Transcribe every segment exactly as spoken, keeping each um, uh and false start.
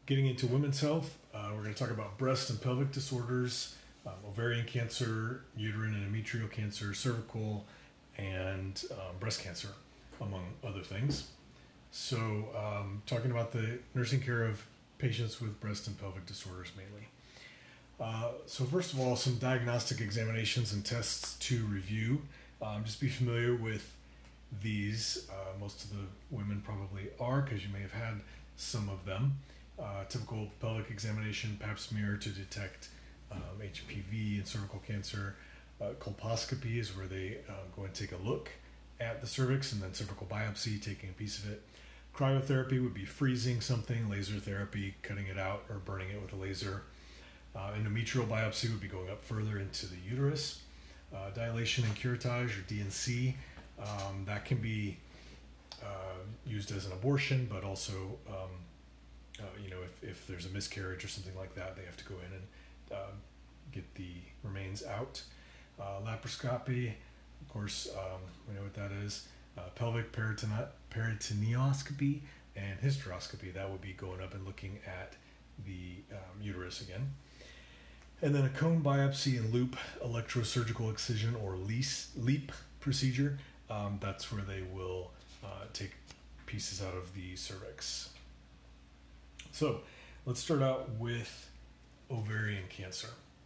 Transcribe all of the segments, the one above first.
getting into women's health, uh, we're going to talk about breast and pelvic disorders, um, ovarian cancer, uterine and endometrial cancer, cervical, and um, breast cancer, among other things. So, um, talking about the nursing care of patients with breast and pelvic disorders mainly. Uh, so first of all, some diagnostic examinations and tests to review. Um, just be familiar with these. Uh, most of the women probably are, because you may have had some of them. Uh, typical pelvic examination, pap smear to detect um, H P V and cervical cancer. Uh, colposcopy is where they uh, go and take a look at the cervix, and then cervical biopsy, taking a piece of it. Cryotherapy would be freezing something, laser therapy, cutting it out or burning it with a laser. Uh, endometrial biopsy would be going up further into the uterus. Uh, dilation and curettage, or D and C, um, that can be uh, used as an abortion, but also, um, uh, you know, if, if there's a miscarriage or something like that, they have to go in and uh, get the remains out. Uh, laparoscopy, of course, um, we know what that is. Uh, pelvic peritone- peritoneoscopy and hysteroscopy, that would be going up and looking at the um, uterus again. And then a cone biopsy and loop electrosurgical excision, or LEAP procedure. Um, that's where they will uh, take pieces out of the cervix. So let's start out with ovarian cancer.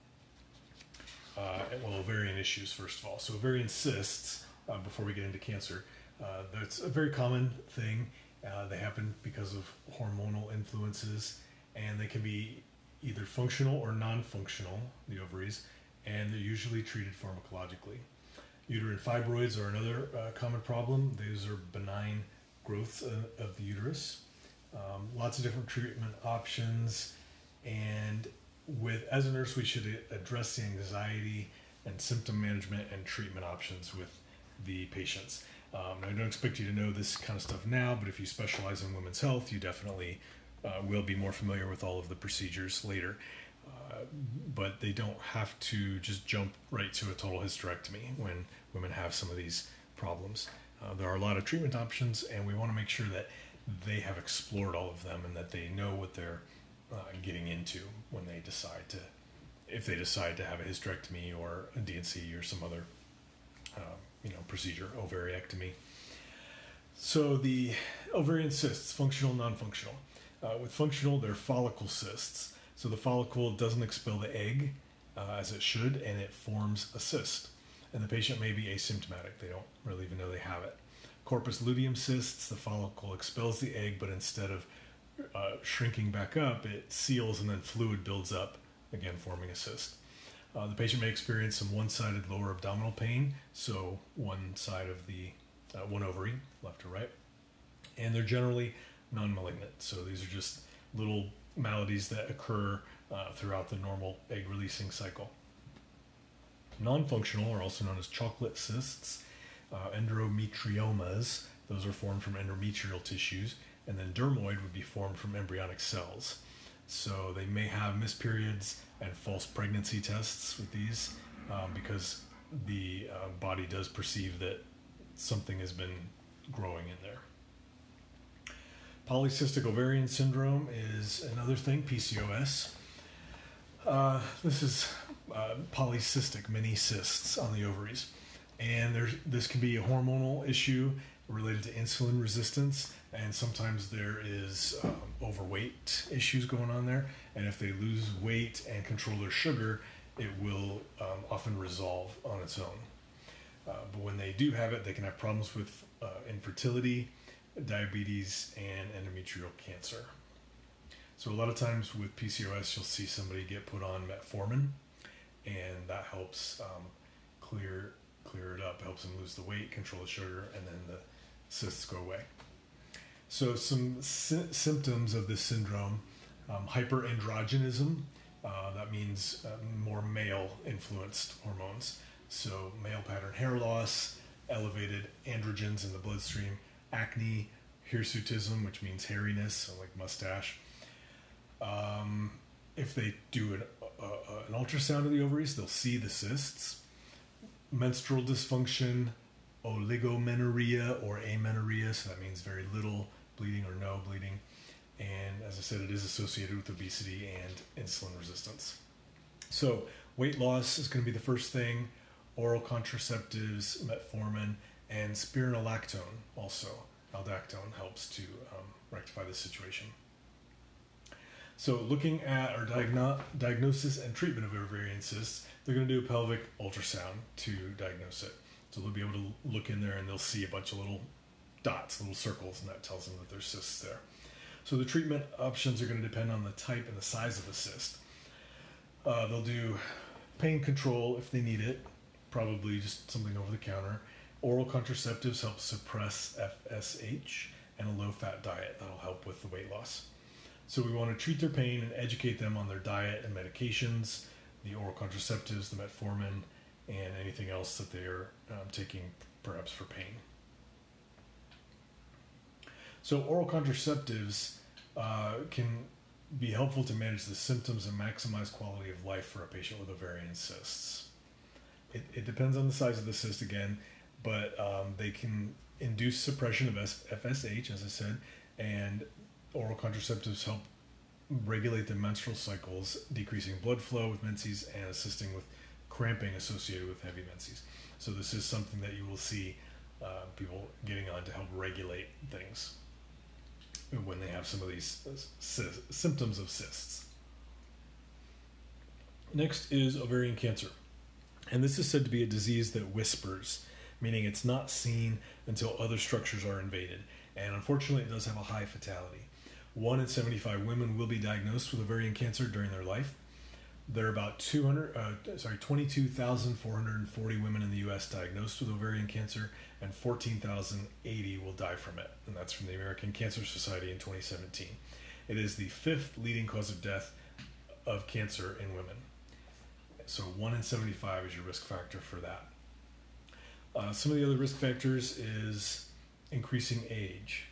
Uh, well, ovarian issues first of all. So ovarian cysts, uh, before we get into cancer, uh, that's a very common thing. Uh, they happen because of hormonal influences, and they can be either functional or non-functional, the ovaries, and they're usually treated pharmacologically. Uterine fibroids are another uh, common problem. These are benign growths uh, of the uterus. Um, lots of different treatment options, and with as a nurse, we should address the anxiety and symptom management and treatment options with the patients. Um, I don't expect you to know this kind of stuff now, but if you specialize in women's health, you definitely Uh, will be more familiar with all of the procedures later. Uh, but they don't have to just jump right to a total hysterectomy when women have some of these problems. Uh, there are a lot of treatment options, and we want to make sure that they have explored all of them and that they know what they're uh, getting into when they decide to, if they decide to have a hysterectomy or a D and C or some other uh, you know, procedure, ovariectomy. So the ovarian cysts, functional, non-functional. Uh, with functional, they're follicle cysts. So the follicle doesn't expel the egg uh, as it should, and it forms a cyst. And the patient may be asymptomatic. They don't really even know they have it. Corpus luteum cysts, the follicle expels the egg, but instead of uh, shrinking back up, it seals and then fluid builds up, again forming a cyst. Uh, the patient may experience some one-sided lower abdominal pain, so one side of the, uh, one ovary, left or right. And they're generally non-malignant. So these are just little maladies that occur uh, throughout the normal egg releasing cycle. Non-functional are also known as chocolate cysts, uh, endometriomas. Those are formed from endometrial tissues, and then dermoid would be formed from embryonic cells. So they may have missed periods and false pregnancy tests with these um, because the uh, body does perceive that something has been growing in there. Polycystic ovarian syndrome is another thing, P C O S. Uh, this is uh, polycystic, many cysts on the ovaries. And there's, this can be a hormonal issue related to insulin resistance, and sometimes there is um, overweight issues going on there. And if they lose weight and control their sugar, it will um, often resolve on its own. Uh, but when they do have it, they can have problems with uh, infertility, diabetes, and endometrial cancer. So a lot of times with P C O S, you'll see somebody get put on metformin, and that helps um, clear clear it up, helps them lose the weight, control the sugar, and then the cysts go away. So some sy- symptoms of this syndrome: um, hyperandrogenism. Uh, that means uh, more male-influenced hormones. So male pattern hair loss, elevated androgens in the bloodstream, acne, hirsutism, which means hairiness, so like mustache. Um, if they do an, uh, an ultrasound of the ovaries, they'll see the cysts. Menstrual dysfunction, oligomenorrhea or amenorrhea, so that means very little bleeding or no bleeding. And as I said, it is associated with obesity and insulin resistance. So weight loss is going to be the first thing. Oral contraceptives, metformin, and spironolactone also. Aldactone helps to um, rectify this situation. So looking at our diagno- diagnosis and treatment of ovarian cysts, they're going to do a pelvic ultrasound to diagnose it. So they'll be able to look in there and they'll see a bunch of little dots, little circles, and that tells them that there's cysts there. So the treatment options are going to depend on the type and the size of the cyst. Uh, they'll do pain control if they need it, probably just something over the counter. Oral contraceptives help suppress F S H, and a low-fat diet that'll help with the weight loss. So we want to treat their pain and educate them on their diet and medications, the oral contraceptives, the metformin, and anything else that they're um, taking perhaps for pain. So oral contraceptives uh, can be helpful to manage the symptoms and maximize quality of life for a patient with ovarian cysts. It, it depends on the size of the cyst again, but um, they can induce suppression of F S H, as I said, and oral contraceptives help regulate the menstrual cycles, decreasing blood flow with menses and assisting with cramping associated with heavy menses. So this is something that you will see uh, people getting on to help regulate things when they have some of these sy- symptoms of cysts. Next is ovarian cancer. And this is said to be a disease that whispers, meaning it's not seen until other structures are invaded. And unfortunately, it does have a high fatality. One in seventy-five women will be diagnosed with ovarian cancer during their life. There are about two hundred, uh, sorry, twenty-two thousand four hundred forty women in the U S diagnosed with ovarian cancer, and fourteen thousand eighty will die from it. And that's from the American Cancer Society in twenty seventeen. It is the fifth leading cause of death of cancer in women. So one in seventy-five is your risk factor for that. Uh, some of the other risk factors is increasing age.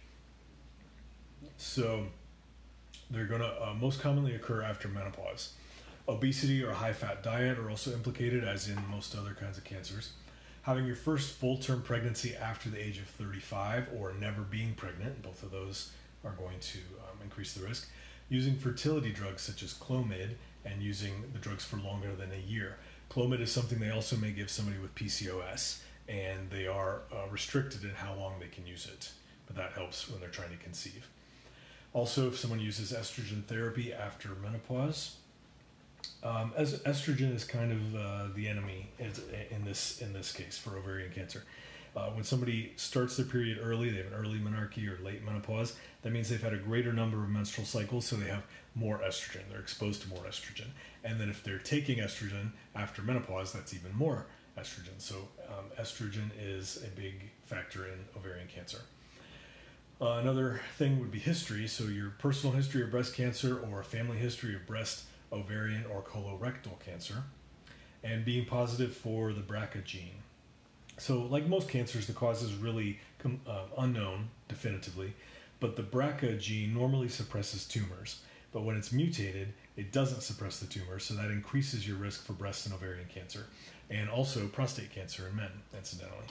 So they're going to uh, most commonly occur after menopause. Obesity or a high-fat diet are also implicated, as in most other kinds of cancers. Having your first full-term pregnancy after the age of thirty-five, or never being pregnant, both of those are going to um, increase the risk. Using fertility drugs such as Clomid, and using the drugs for longer than a year. Clomid is something they also may give somebody with P C O S, and they are uh, restricted in how long they can use it, but that helps when they're trying to conceive. Also, if someone uses estrogen therapy after menopause, um, as estrogen is kind of uh, the enemy in this in this case for ovarian cancer. Uh, when somebody starts their period early, they have an early menarche or late menopause, that means they've had a greater number of menstrual cycles, so they have more estrogen. They're exposed to more estrogen. And then if they're taking estrogen after menopause, that's even more estrogen. So um, estrogen is a big factor in ovarian cancer. Uh, another thing would be history. So your personal history of breast cancer or a family history of breast, ovarian, or colorectal cancer. And being positive for the B R C A gene. So like most cancers, the cause is really com- uh, unknown definitively, but the B R C A gene normally suppresses tumors. But when it's mutated, it doesn't suppress the tumor, so that increases your risk for breast and ovarian cancer, and also prostate cancer in men, incidentally.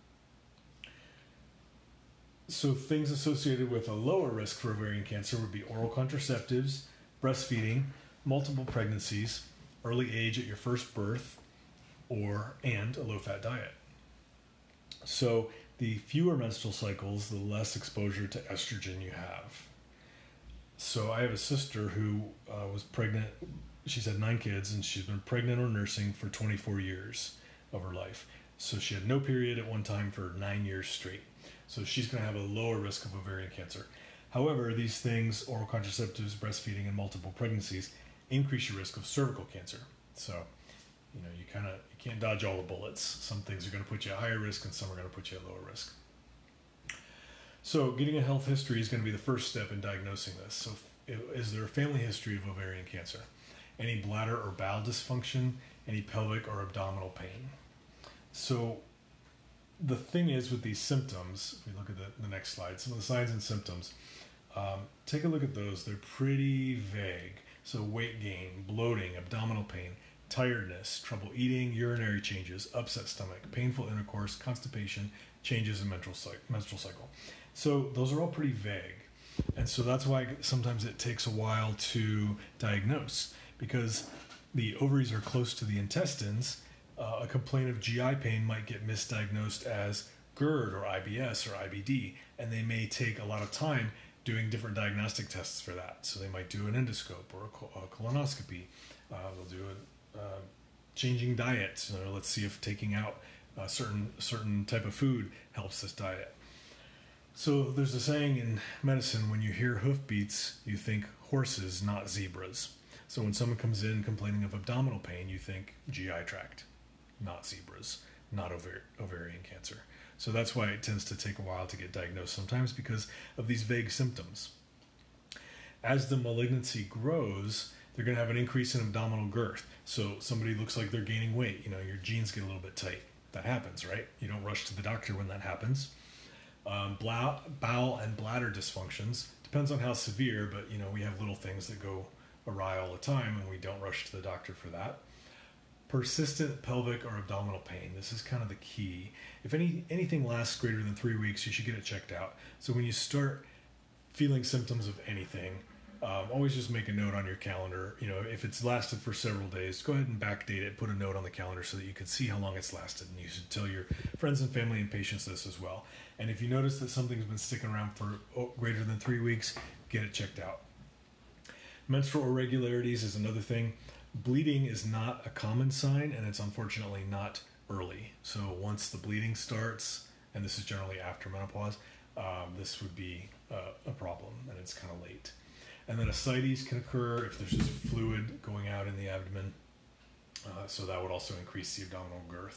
So things associated with a lower risk for ovarian cancer would be oral contraceptives, breastfeeding, multiple pregnancies, early age at your first birth, or and a low-fat diet. So the fewer menstrual cycles, the less exposure to estrogen you have. So I have a sister who uh, was pregnant. She's had nine kids, and she's been pregnant or nursing for twenty-four years of her life. So she had no period at one time for nine years straight. So she's going to have a lower risk of ovarian cancer. However, these things, oral contraceptives, breastfeeding, and multiple pregnancies, increase your risk of cervical cancer. So, you know, you kind of you can't dodge all the bullets. Some things are going to put you at higher risk, and some are going to put you at lower risk. So getting a health history is going to be the first step in diagnosing this. So is there a family history of ovarian cancer? Any bladder or bowel dysfunction? Any pelvic or abdominal pain? So the thing is with these symptoms, if we look at the, the next slide, some of the signs and symptoms, um, take a look at those. They're pretty vague. So weight gain, bloating, abdominal pain, tiredness, trouble eating, urinary changes, upset stomach, painful intercourse, constipation, changes in menstrual cycle. So those are all pretty vague. And so that's why sometimes it takes a while to diagnose, because the ovaries are close to the intestines. Uh, a complaint of G I pain might get misdiagnosed as GERD or I B S or I B D, and they may take a lot of time doing different diagnostic tests for that. So they might do an endoscope or a, col- a colonoscopy. Uh, they'll do a uh, changing diets. You know, let's see if taking out a certain certain type of food helps this diet. So there's a saying in medicine: when you hear hoofbeats, you think horses, not zebras. So when someone comes in complaining of abdominal pain, you think G I tract, not zebras, not ovar- ovarian cancer. So that's why it tends to take a while to get diagnosed sometimes, because of these vague symptoms. As the malignancy grows, they're going to have an increase in abdominal girth. So somebody looks like they're gaining weight. You know, your jeans get a little bit tight. That happens, right? You don't rush to the doctor when that happens. Um, bowel and bladder dysfunctions, depends on how severe, but you know, we have little things that go awry all the time, and we don't rush to the doctor for that. Persistent pelvic or abdominal pain. This is kind of the key. If any anything lasts greater than three weeks, you should get it checked out. So when you start feeling symptoms of anything, um, always just make a note on your calendar. You know, if it's lasted for several days, go ahead and backdate it, put a note on the calendar so that you can see how long it's lasted. And you should tell your friends and family and patients this as well. And if you notice that something's been sticking around for greater than three weeks, get it checked out. Menstrual irregularities is another thing. Bleeding is not a common sign, and it's unfortunately not early. So once the bleeding starts, and this is generally after menopause, um, this would be uh, a problem, and it's kind of late. And then ascites can occur if there's just fluid going out in the abdomen. Uh, so that would also increase the abdominal girth.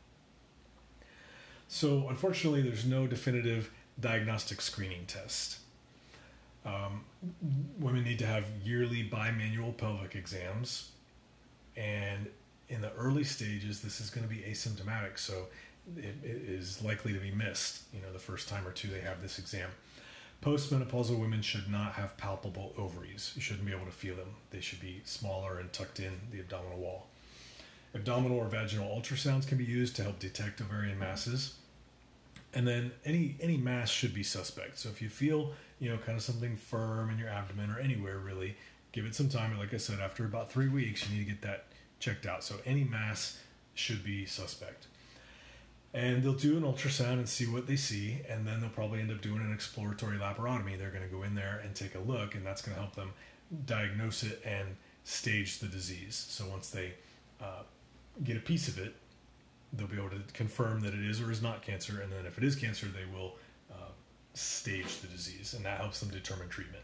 So unfortunately, there's no definitive diagnostic screening test. Um, women need to have yearly bimanual pelvic exams, and in the early stages, this is going to be asymptomatic, so it, it is likely to be missed, you know, the first time or two they have this exam. Postmenopausal women should not have palpable ovaries. You shouldn't be able to feel them. They should be smaller and tucked in the abdominal wall. Abdominal or vaginal ultrasounds can be used to help detect ovarian masses. And then any any mass should be suspect. So if you feel, you know, kind of something firm in your abdomen or anywhere really, give it some time. Like I said, after about three weeks, you need to get that checked out. So any mass should be suspect. And they'll do an ultrasound and see what they see, and then they'll probably end up doing an exploratory laparotomy. They're going to go in there and take a look, and that's going to help them diagnose it and stage the disease. So once they uh, get a piece of it, they'll be able to confirm that it is or is not cancer, and then if it is cancer, they will uh, stage the disease, and that helps them determine treatment.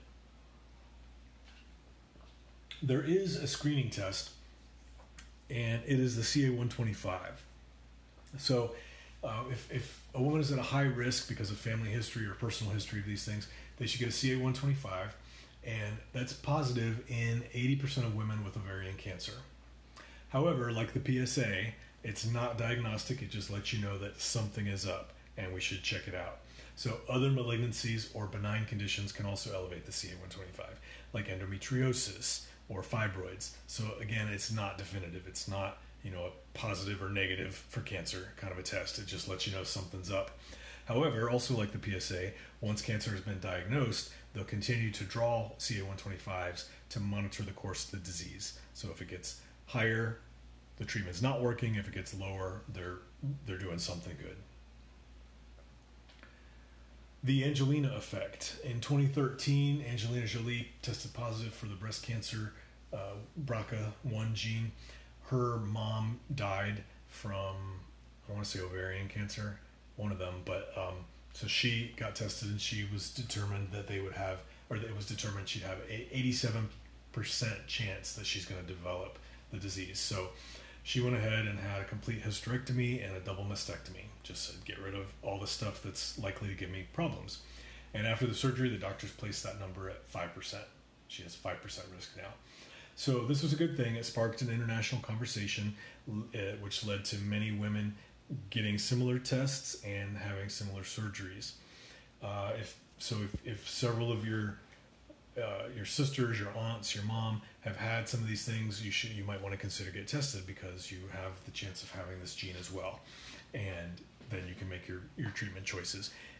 There is a screening test, and it is the C A one twenty-five. So uh, if, if a woman is at a high risk because of family history or personal history of these things, they should get a C A one twenty-five, and that's positive in eighty percent of women with ovarian cancer. However, like the P S A, it's not diagnostic. It just lets you know that something is up and we should check it out. So other malignancies or benign conditions can also elevate the C A one twenty-five, like endometriosis or fibroids. So again, it's not definitive. It's not, you know, a positive or negative for cancer kind of a test. It just lets you know something's up. However, also like the P S A, once cancer has been diagnosed, they'll continue to draw C A one twenty-fives to monitor the course of the disease. So if it gets higher, the treatment's not working. If it gets lower, they're they're doing something good. The Angelina effect. In twenty thirteen, Angelina Jolie tested positive for the breast cancer uh, B R C A one gene. Her mom died from, I want to say ovarian cancer, one of them, but um, so she got tested and she was determined that they would have, or it was determined she'd have a eighty-seven percent chance that she's going to develop the disease. So she went ahead and had a complete hysterectomy and a double mastectomy. Just said, get rid of all the stuff that's likely to give me problems. And after the surgery, the doctors placed that number at five percent. She has five percent risk now. So this was a good thing. It sparked an international conversation, uh, which led to many women getting similar tests and having similar surgeries. Uh, if so, if, if several of your uh, your sisters, your aunts, your mom have had some of these things, you should you might want to consider get tested, because you have the chance of having this gene as well, and then you can make your your treatment choices.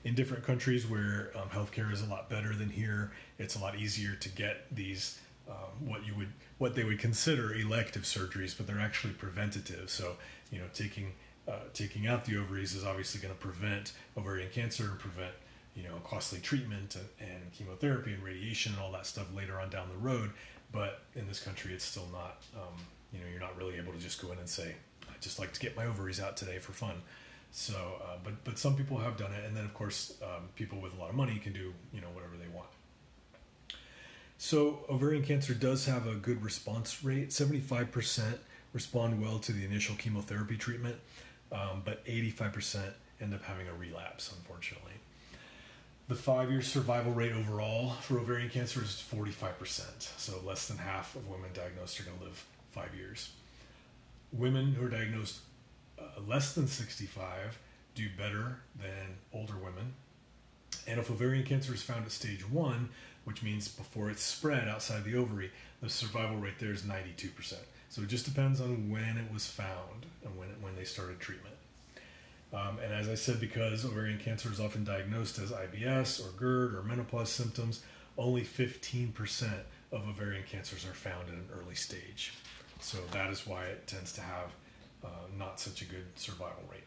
in different countries where um, healthcare is a lot better than here, it's a lot easier to get these um, what you would what they would consider elective surgeries, but they're actually preventative. So, you know, taking uh, taking out the ovaries is obviously going to prevent ovarian cancer and prevent, you know, costly treatment and, and chemotherapy and radiation and all that stuff later on down the road. But in this country, it's still not, um, you know, you're not really able to just go in and say, I'd just like to get my ovaries out today for fun. So, uh, but but some people have done it, and then of course, um, people with a lot of money can do, you know, whatever they want. So, ovarian cancer does have a good response rate. seventy-five percent respond well to the initial chemotherapy treatment, um, but eighty-five percent end up having a relapse, unfortunately. The five-year survival rate overall for ovarian cancer is forty-five percent, so less than half of women diagnosed are going to live five years. Women who are diagnosed uh, less than sixty-five do better than older women. And if ovarian cancer is found at stage one, which means before it's spread outside the ovary, the survival rate there is ninety-two percent. So it just depends on when it was found and when, it, when they started treatment. Um, and as I said, because ovarian cancer is often diagnosed as I B S or GERD or menopause symptoms, only fifteen percent of ovarian cancers are found at an early stage. So that is why it tends to have uh, not such a good survival rate.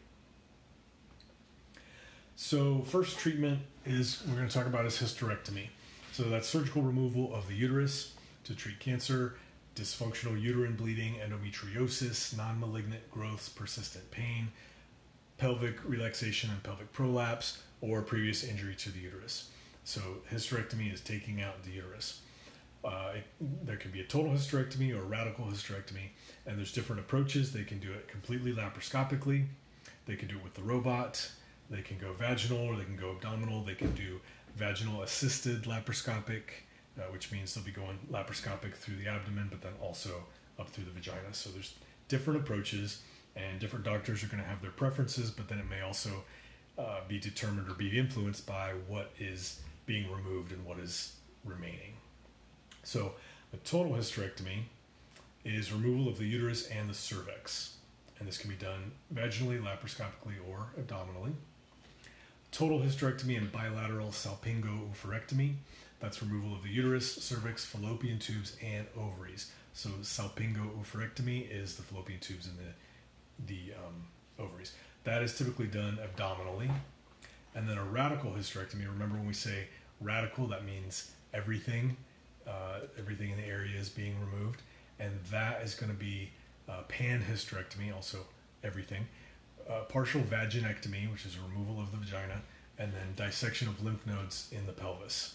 So first treatment is, we're going to talk about is hysterectomy. So that's surgical removal of the uterus to treat cancer, dysfunctional uterine bleeding, endometriosis, non-malignant growths, persistent pain, pelvic relaxation and pelvic prolapse, or previous injury to the uterus. So hysterectomy is taking out the uterus. Uh, it, there can be a total hysterectomy or a radical hysterectomy, and there's different approaches. They can do it completely laparoscopically. They can do it with the robot. They can go vaginal or they can go abdominal. They can do vaginal assisted laparoscopic, uh, which means they'll be going laparoscopic through the abdomen, but then also up through the vagina. So there's different approaches, and different doctors are going to have their preferences, but then it may also uh, be determined or be influenced by what is being removed and what is remaining. So a total hysterectomy is removal of the uterus and the cervix, and this can be done vaginally, laparoscopically, or abdominally. Total hysterectomy and bilateral salpingo-oophorectomy, that's removal of the uterus, cervix, fallopian tubes, and ovaries. So salpingo-oophorectomy is the fallopian tubes and the, the um, ovaries. That is typically done abdominally. And then a radical hysterectomy, remember when we say radical, that means everything, uh, everything in the area is being removed. And that is going to be uh, panhysterectomy, also everything. Uh, partial vaginectomy, which is removal of the vagina, and then dissection of lymph nodes in the pelvis.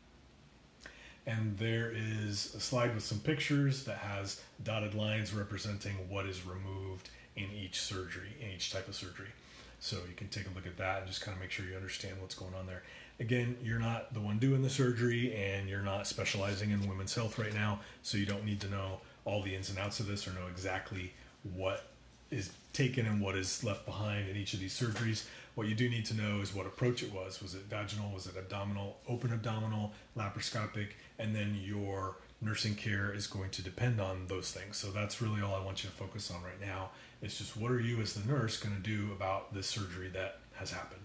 And there is a slide with some pictures that has dotted lines representing what is removed in each surgery, in each type of surgery. So you can take a look at that and just kind of make sure you understand what's going on there. Again, you're not the one doing the surgery, and you're not specializing in women's health right now, so you don't need to know all the ins and outs of this or know exactly what is taken and what is left behind in each of these surgeries. What you do need to know is what approach it was. Was it vaginal? Was it abdominal? Open abdominal? Laparoscopic? And then your nursing care is going to depend on those things. So that's really all I want you to focus on right now. It's just, what are you as the nurse going to do about this surgery that has happened?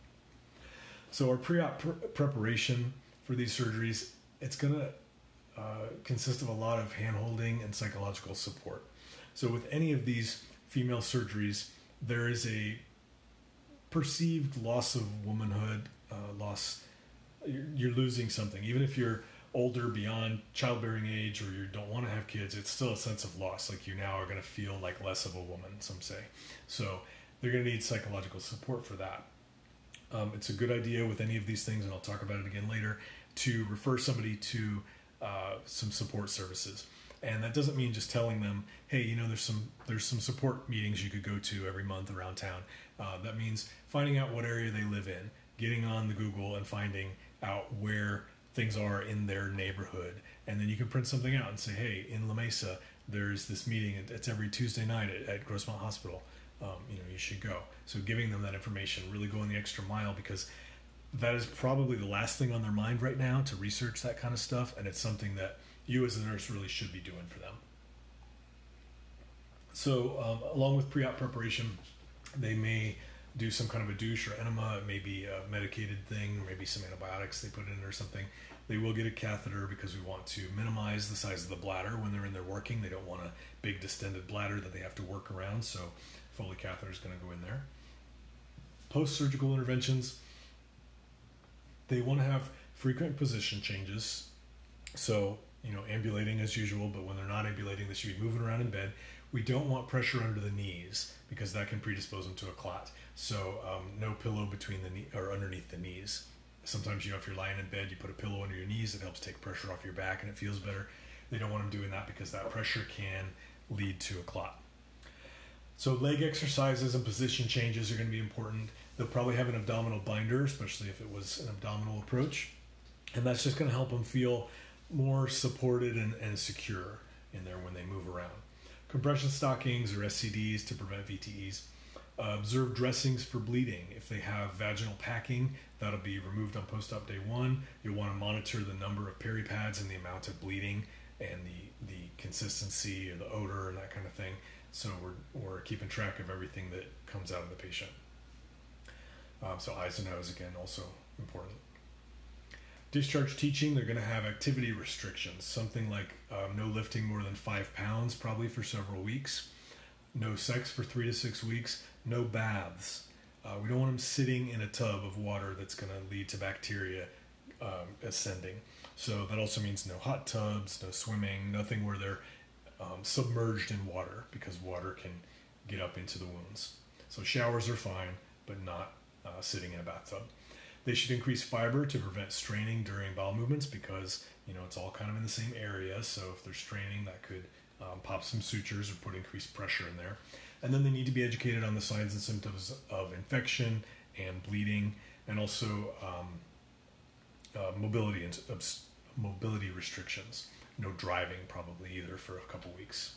So our pre-op pr- preparation for these surgeries, it's going to uh, consist of a lot of hand-holding and psychological support. So with any of these female surgeries, there is a perceived loss of womanhood, uh, loss, you're, you're losing something. Even if you're older, beyond childbearing age, or you don't want to have kids, it's still a sense of loss. Like, you now are going to feel like less of a woman, some say. So they're going to need psychological support for that. Um, it's a good idea with any of these things, and I'll talk about it again later, to refer somebody to uh, some support services. And that doesn't mean just telling them, hey, you know, there's some there's some support meetings you could go to every month around town. Uh, that means finding out what area they live in, getting on the Google and finding out where things are in their neighborhood. And then you can print something out and say, hey, in La Mesa, there's this meeting. It's every Tuesday night at, at Grossmont Hospital. Um, you know, you should go. So giving them that information, really going the extra mile, because that is probably the last thing on their mind right now, to research that kind of stuff. And it's something that you as a nurse really should be doing for them. So um, along with pre-op preparation, they may do some kind of a douche or enema. It may be a medicated thing, or maybe some antibiotics they put in or something. They will get a catheter because we want to minimize the size of the bladder when they're in there working. They don't want a big distended bladder that they have to work around, so Foley catheter is going to go in there. Post-surgical interventions, they want to have frequent position changes. So, you know, ambulating as usual, but when they're not ambulating, they should be moving around in bed. We don't want pressure under the knees because that can predispose them to a clot. So um, no pillow between the knee or underneath the knees. Sometimes, you know, if you're lying in bed, you put a pillow under your knees. It helps take pressure off your back and it feels better. They don't want them doing that because that pressure can lead to a clot. So leg exercises and position changes are going to be important. They'll probably have an abdominal binder, especially if it was an abdominal approach. And that's just going to help them feel more supported and, and secure in there when they move around. Compression stockings or S C Ds to prevent V T Es. Uh, observe dressings for bleeding. If they have vaginal packing, that'll be removed on post-op day one. You'll want to monitor the number of peri-pads and the amount of bleeding and the, the consistency or the odor and that kind of thing. So we're, we're keeping track of everything that comes out of the patient. Um, so eyes and nose, again, also important. Discharge teaching, they're going to have activity restrictions, something like um, no lifting more than five pounds probably for several weeks, no sex for three to six weeks, no baths. Uh, we don't want them sitting in a tub of water that's going to lead to bacteria um, ascending. So that also means no hot tubs, no swimming, nothing where they're um, submerged in water because water can get up into the wounds. So showers are fine, but not uh, sitting in a bathtub. They should increase fiber to prevent straining during bowel movements because, you know, it's all kind of in the same area. So if they're straining, that could um, pop some sutures or put increased pressure in there. And then they need to be educated on the signs and symptoms of infection and bleeding, and also um, uh, mobility and uh, mobility restrictions. No driving probably either for a couple weeks.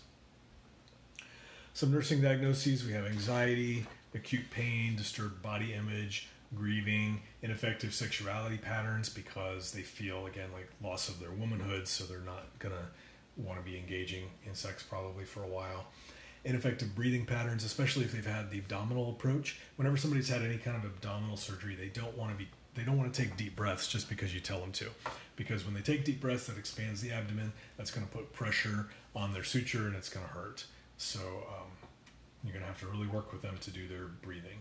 Some nursing diagnoses, we have anxiety, acute pain, disturbed body image, grieving, ineffective sexuality patterns because they feel, again, like loss of their womanhood, so they're not going to want to be engaging in sex probably for a while. Ineffective breathing patterns, especially if they've had the abdominal approach. Whenever somebody's had any kind of abdominal surgery, they don't want to be they don't want to take deep breaths just because you tell them to. Because when they take deep breaths, that expands the abdomen, that's going to put pressure on their suture and it's going to hurt. So um, you're going to have to really work with them to do their breathing.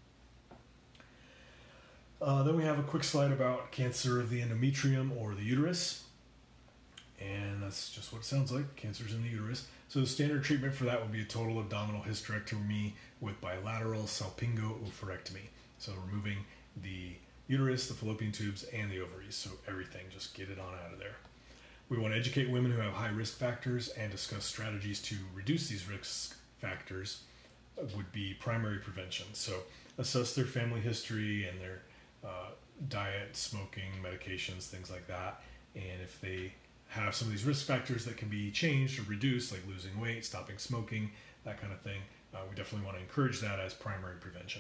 Uh, then we have a quick slide about cancer of the endometrium or the uterus. And that's just what it sounds like, cancers in the uterus. So the standard treatment for that would be a total abdominal hysterectomy with bilateral salpingo-oophorectomy. So removing the uterus, the fallopian tubes, and the ovaries. So everything, just get it on out of there. We want to educate women who have high risk factors and discuss strategies to reduce these risk factors would be primary prevention. So assess their family history and their uh, diet, smoking, medications, things like that. And if they have some of these risk factors that can be changed or reduced, like losing weight, stopping smoking, that kind of thing, uh, we definitely want to encourage that as primary prevention.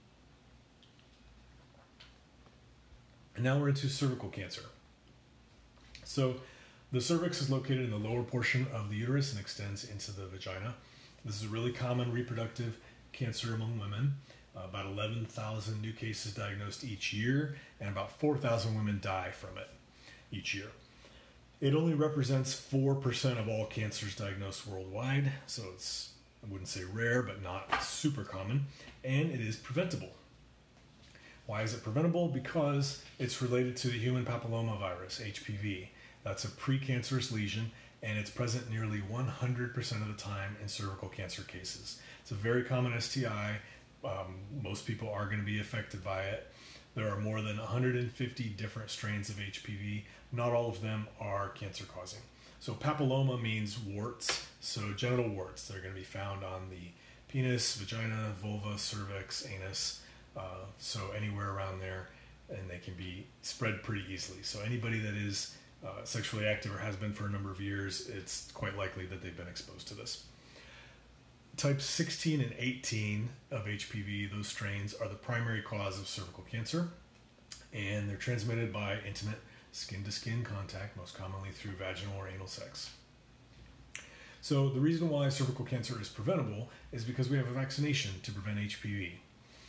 And now we're into cervical cancer. So the cervix is located in the lower portion of the uterus and extends into the vagina. This is a really common reproductive cancer among women. Uh, about eleven thousand new cases diagnosed each year, and about four thousand women die from it each year. It only represents four percent of all cancers diagnosed worldwide, so it's, I wouldn't say rare, but not super common, and it is preventable. Why is it preventable? Because it's related to the human papillomavirus, H P V. That's a precancerous lesion, and it's present nearly one hundred percent of the time in cervical cancer cases. It's a very common S T I. Um, most people are going to be affected by it. There are more than one hundred fifty different strains of H P V. Not all of them are cancer-causing. So papilloma means warts, so genital warts. They're going to be found on the penis, vagina, vulva, cervix, anus, uh, so anywhere around there, and they can be spread pretty easily. So anybody that is uh, sexually active or has been for a number of years, it's quite likely that they've been exposed to this. Types sixteen and eighteen of H P V, those strains, are the primary cause of cervical cancer, and they're transmitted by intimate skin-to-skin contact, most commonly through vaginal or anal sex. So the reason why cervical cancer is preventable is because we have a vaccination to prevent H P V.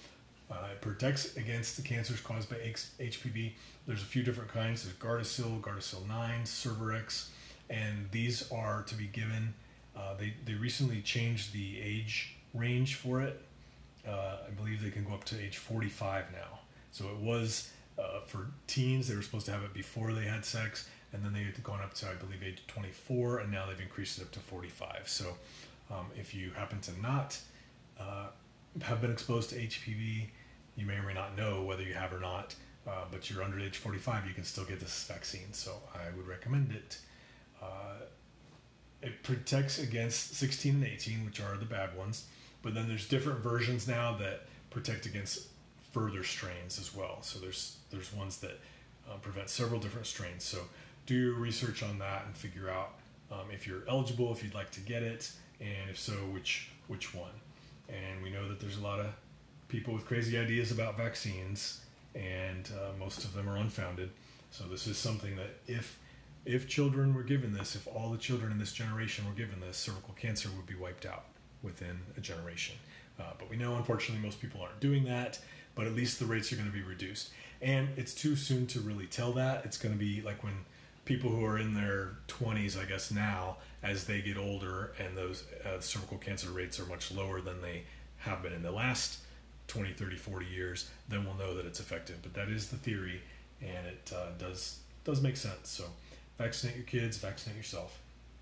Uh, it protects against the cancers caused by H P V. There's a few different kinds. There's Gardasil, Gardasil nine, Cervarix, and these are to be given. Uh, they, they recently changed the age range for it. Uh, I believe they can go up to age forty-five now. So it was uh, for teens. They were supposed to have it before they had sex, and then they had gone up to, I believe, age twenty-four, and now they've increased it up to forty-five. So um, if you happen to not uh, have been exposed to H P V, you may or may not know whether you have or not, uh, but you're under age forty-five, you can still get this vaccine. So I would recommend it. Uh, it protects against sixteen and eighteen, which are the bad ones, but then there's different versions now that protect against further strains as well. So there's there's ones that uh, prevent several different strains. So do your research on that and figure out um, if you're eligible, if you'd like to get it, and if so, which which one. And we know that there's a lot of people with crazy ideas about vaccines, and uh, most of them are unfounded. So this is something that if if children were given this, if all the children in this generation were given this, cervical cancer would be wiped out within a generation. Uh, but we know, unfortunately, most people aren't doing that, but at least the rates are going to be reduced. And it's too soon to really tell that. It's going to be like when people who are in their twenties, I guess now, as they get older and those uh, cervical cancer rates are much lower than they have been in the last twenty, thirty, forty years, then we'll know that it's effective. But that is the theory, and it uh, does does make sense. So vaccinate your kids, vaccinate yourself.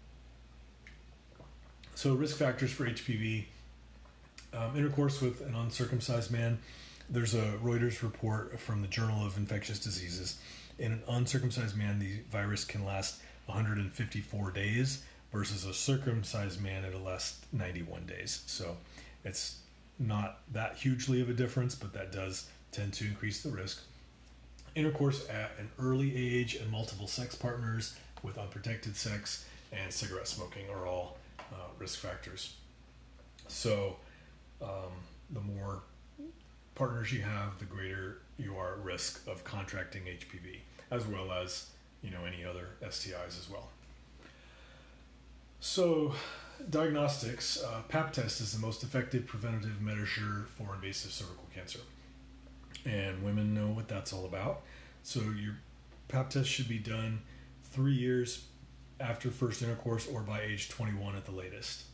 So risk factors for H P V. Um, intercourse with an uncircumcised man. There's a Reuters report from the Journal of Infectious Diseases. In an uncircumcised man, the virus can last one hundred fifty-four days versus a circumcised man, it'll last ninety-one days. So it's not that hugely of a difference, but that does tend to increase the risk. Intercourse at an early age and multiple sex partners with unprotected sex and cigarette smoking are all uh, risk factors. So um, the more partners you have, the greater you are at risk of contracting H P V, as well as, you know, any other S T Is as well. So diagnostics, uh, Pap test is the most effective preventative measure for invasive cervical cancer. And women know what that's all about. So your Pap test should be done three years after first intercourse or by age twenty-one at the latest.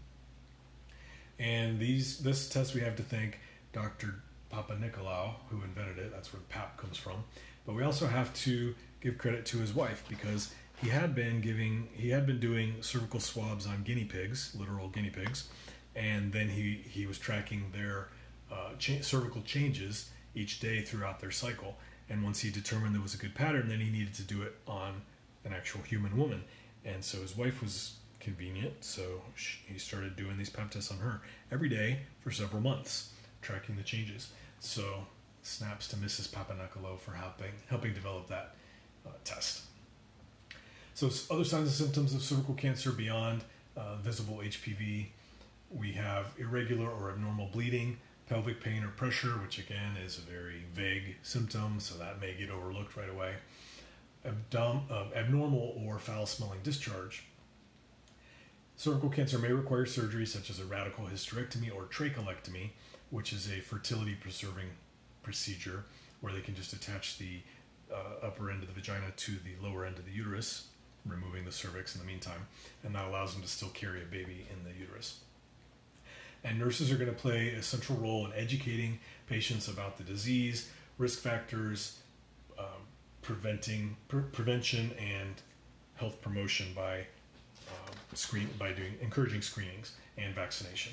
And these this test we have to thank Doctor Papanicolaou, who invented it. That's where Pap comes from. But we also have to give credit to his wife, because he had been giving he had been doing cervical swabs on guinea pigs, literal guinea pigs, and then he he was tracking their uh, cha- cervical changes each day throughout their cycle. And once he determined there was a good pattern, then he needed to do it on an actual human woman. And so his wife was convenient, so she, he started doing these Pap tests on her every day for several months, tracking the changes. So snaps to Missus Papanicolaou for helping helping develop that uh, test. So other signs and symptoms of cervical cancer beyond uh, visible H P V, we have irregular or abnormal bleeding, pelvic pain or pressure, which again is a very vague symptom, so that may get overlooked right away. Abdom- uh, abnormal or foul-smelling discharge. Cervical cancer may require surgery such as a radical hysterectomy or trachelectomy, which is a fertility-preserving procedure where they can just attach the uh, upper end of the vagina to the lower end of the uterus, removing the cervix in the meantime, and that allows them to still carry a baby in the uterus. And nurses are going to play a central role in educating patients about the disease, risk factors, um, preventing pre- prevention and health promotion by um, screen by doing encouraging screenings and vaccination.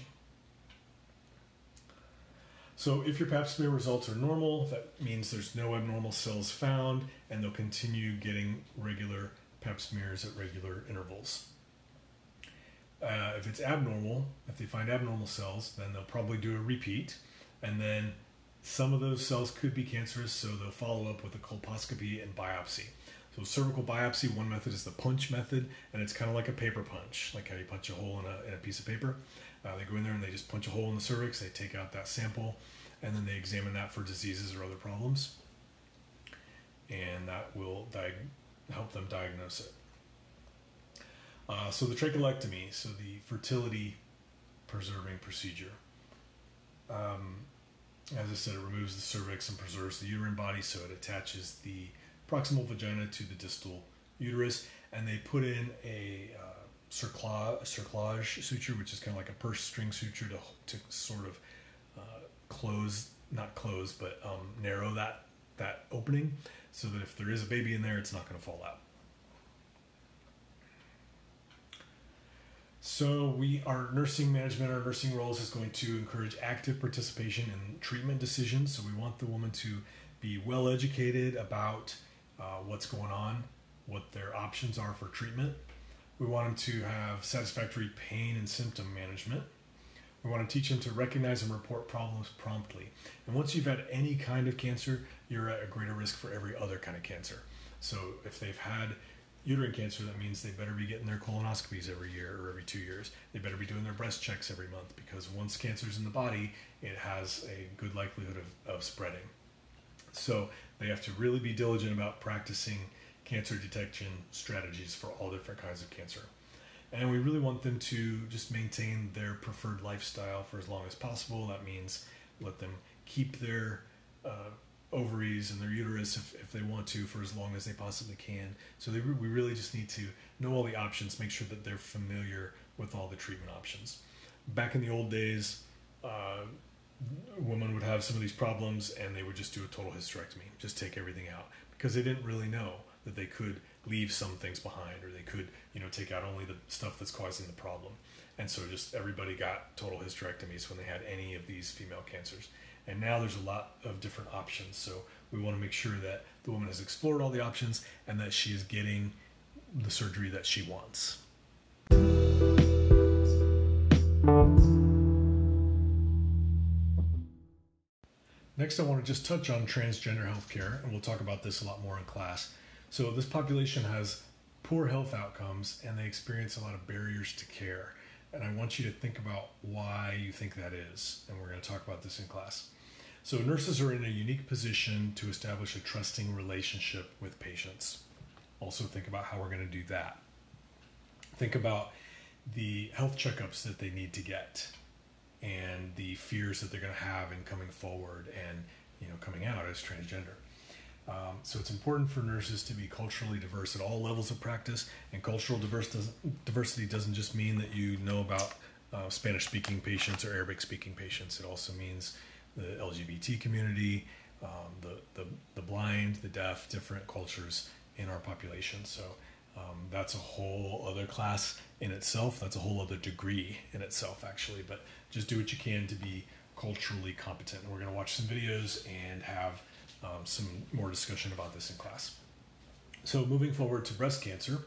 So if your Pap smear results are normal, that means there's no abnormal cells found, and they'll continue getting regular Pap smears at regular intervals. Uh, if it's abnormal, if they find abnormal cells, then they'll probably do a repeat, and then some of those cells could be cancerous, so they'll follow up with a colposcopy and biopsy. So cervical biopsy, one method is the punch method, and it's kind of like a paper punch, like how you punch a hole in a, in a piece of paper. Uh, they go in there and they just punch a hole in the cervix, they take out that sample, and then they examine that for diseases or other problems, and that will di- help them diagnose it. Uh, so the trachelectomy, so the fertility preserving procedure. Um, As I said, it removes the cervix and preserves the uterine body, so it attaches the proximal vagina to the distal uterus, and they put in a uh, cerclage, cerclage suture, which is kind of like a purse string suture to, to sort of uh, close, not close, but um, narrow that, that opening, so that if there is a baby in there, it's not going to fall out. So we, our nursing management, our nursing roles is going to encourage active participation in treatment decisions. So we want the woman to be well educated about uh, what's going on, what their options are for treatment. We want them to have satisfactory pain and symptom management. We want to teach them to recognize and report problems promptly. And once you've had any kind of cancer, you're at a greater risk for every other kind of cancer. So if they've had uterine cancer, that means they better be getting their colonoscopies every year or every two years. They better be doing their breast checks every month, because once cancer's in the body, it has a good likelihood of, of spreading. So they have to really be diligent about practicing cancer detection strategies for all different kinds of cancer. And we really want them to just maintain their preferred lifestyle for as long as possible. That means let them keep their uh, ovaries and their uterus if, if they want to for as long as they possibly can. So they, we really just need to know all the options, make sure that they're familiar with all the treatment options. Back in the old days, uh, women would have some of these problems and they would just do a total hysterectomy, just take everything out, because they didn't really know that they could leave some things behind, or they could, you know, take out only the stuff that's causing the problem. And so just everybody got total hysterectomies when they had any of these female cancers. And now there's a lot of different options. So we want to make sure that the woman has explored all the options and that she is getting the surgery that she wants. Next, I want to just touch on transgender healthcare, and we'll talk about this a lot more in class. So this population has poor health outcomes and they experience a lot of barriers to care. And I want you to think about why you think that is. And we're going to talk about this in class. So nurses are in a unique position to establish a trusting relationship with patients. Also think about how we're going to do that. Think about the health checkups that they need to get and the fears that they're going to have in coming forward and, you know, coming out as transgender. Um, so it's important for nurses to be culturally diverse at all levels of practice. And cultural diverse doesn't, diversity doesn't just mean that you know about uh, Spanish-speaking patients or Arabic-speaking patients. It also means the L G B T community, um, the, the, the blind, the deaf, different cultures in our population. So um, that's a whole other class in itself. That's a whole other degree in itself, actually. But just do what you can to be culturally competent. And we're going to watch some videos and have um, some more discussion about this in class. So moving forward to breast cancer.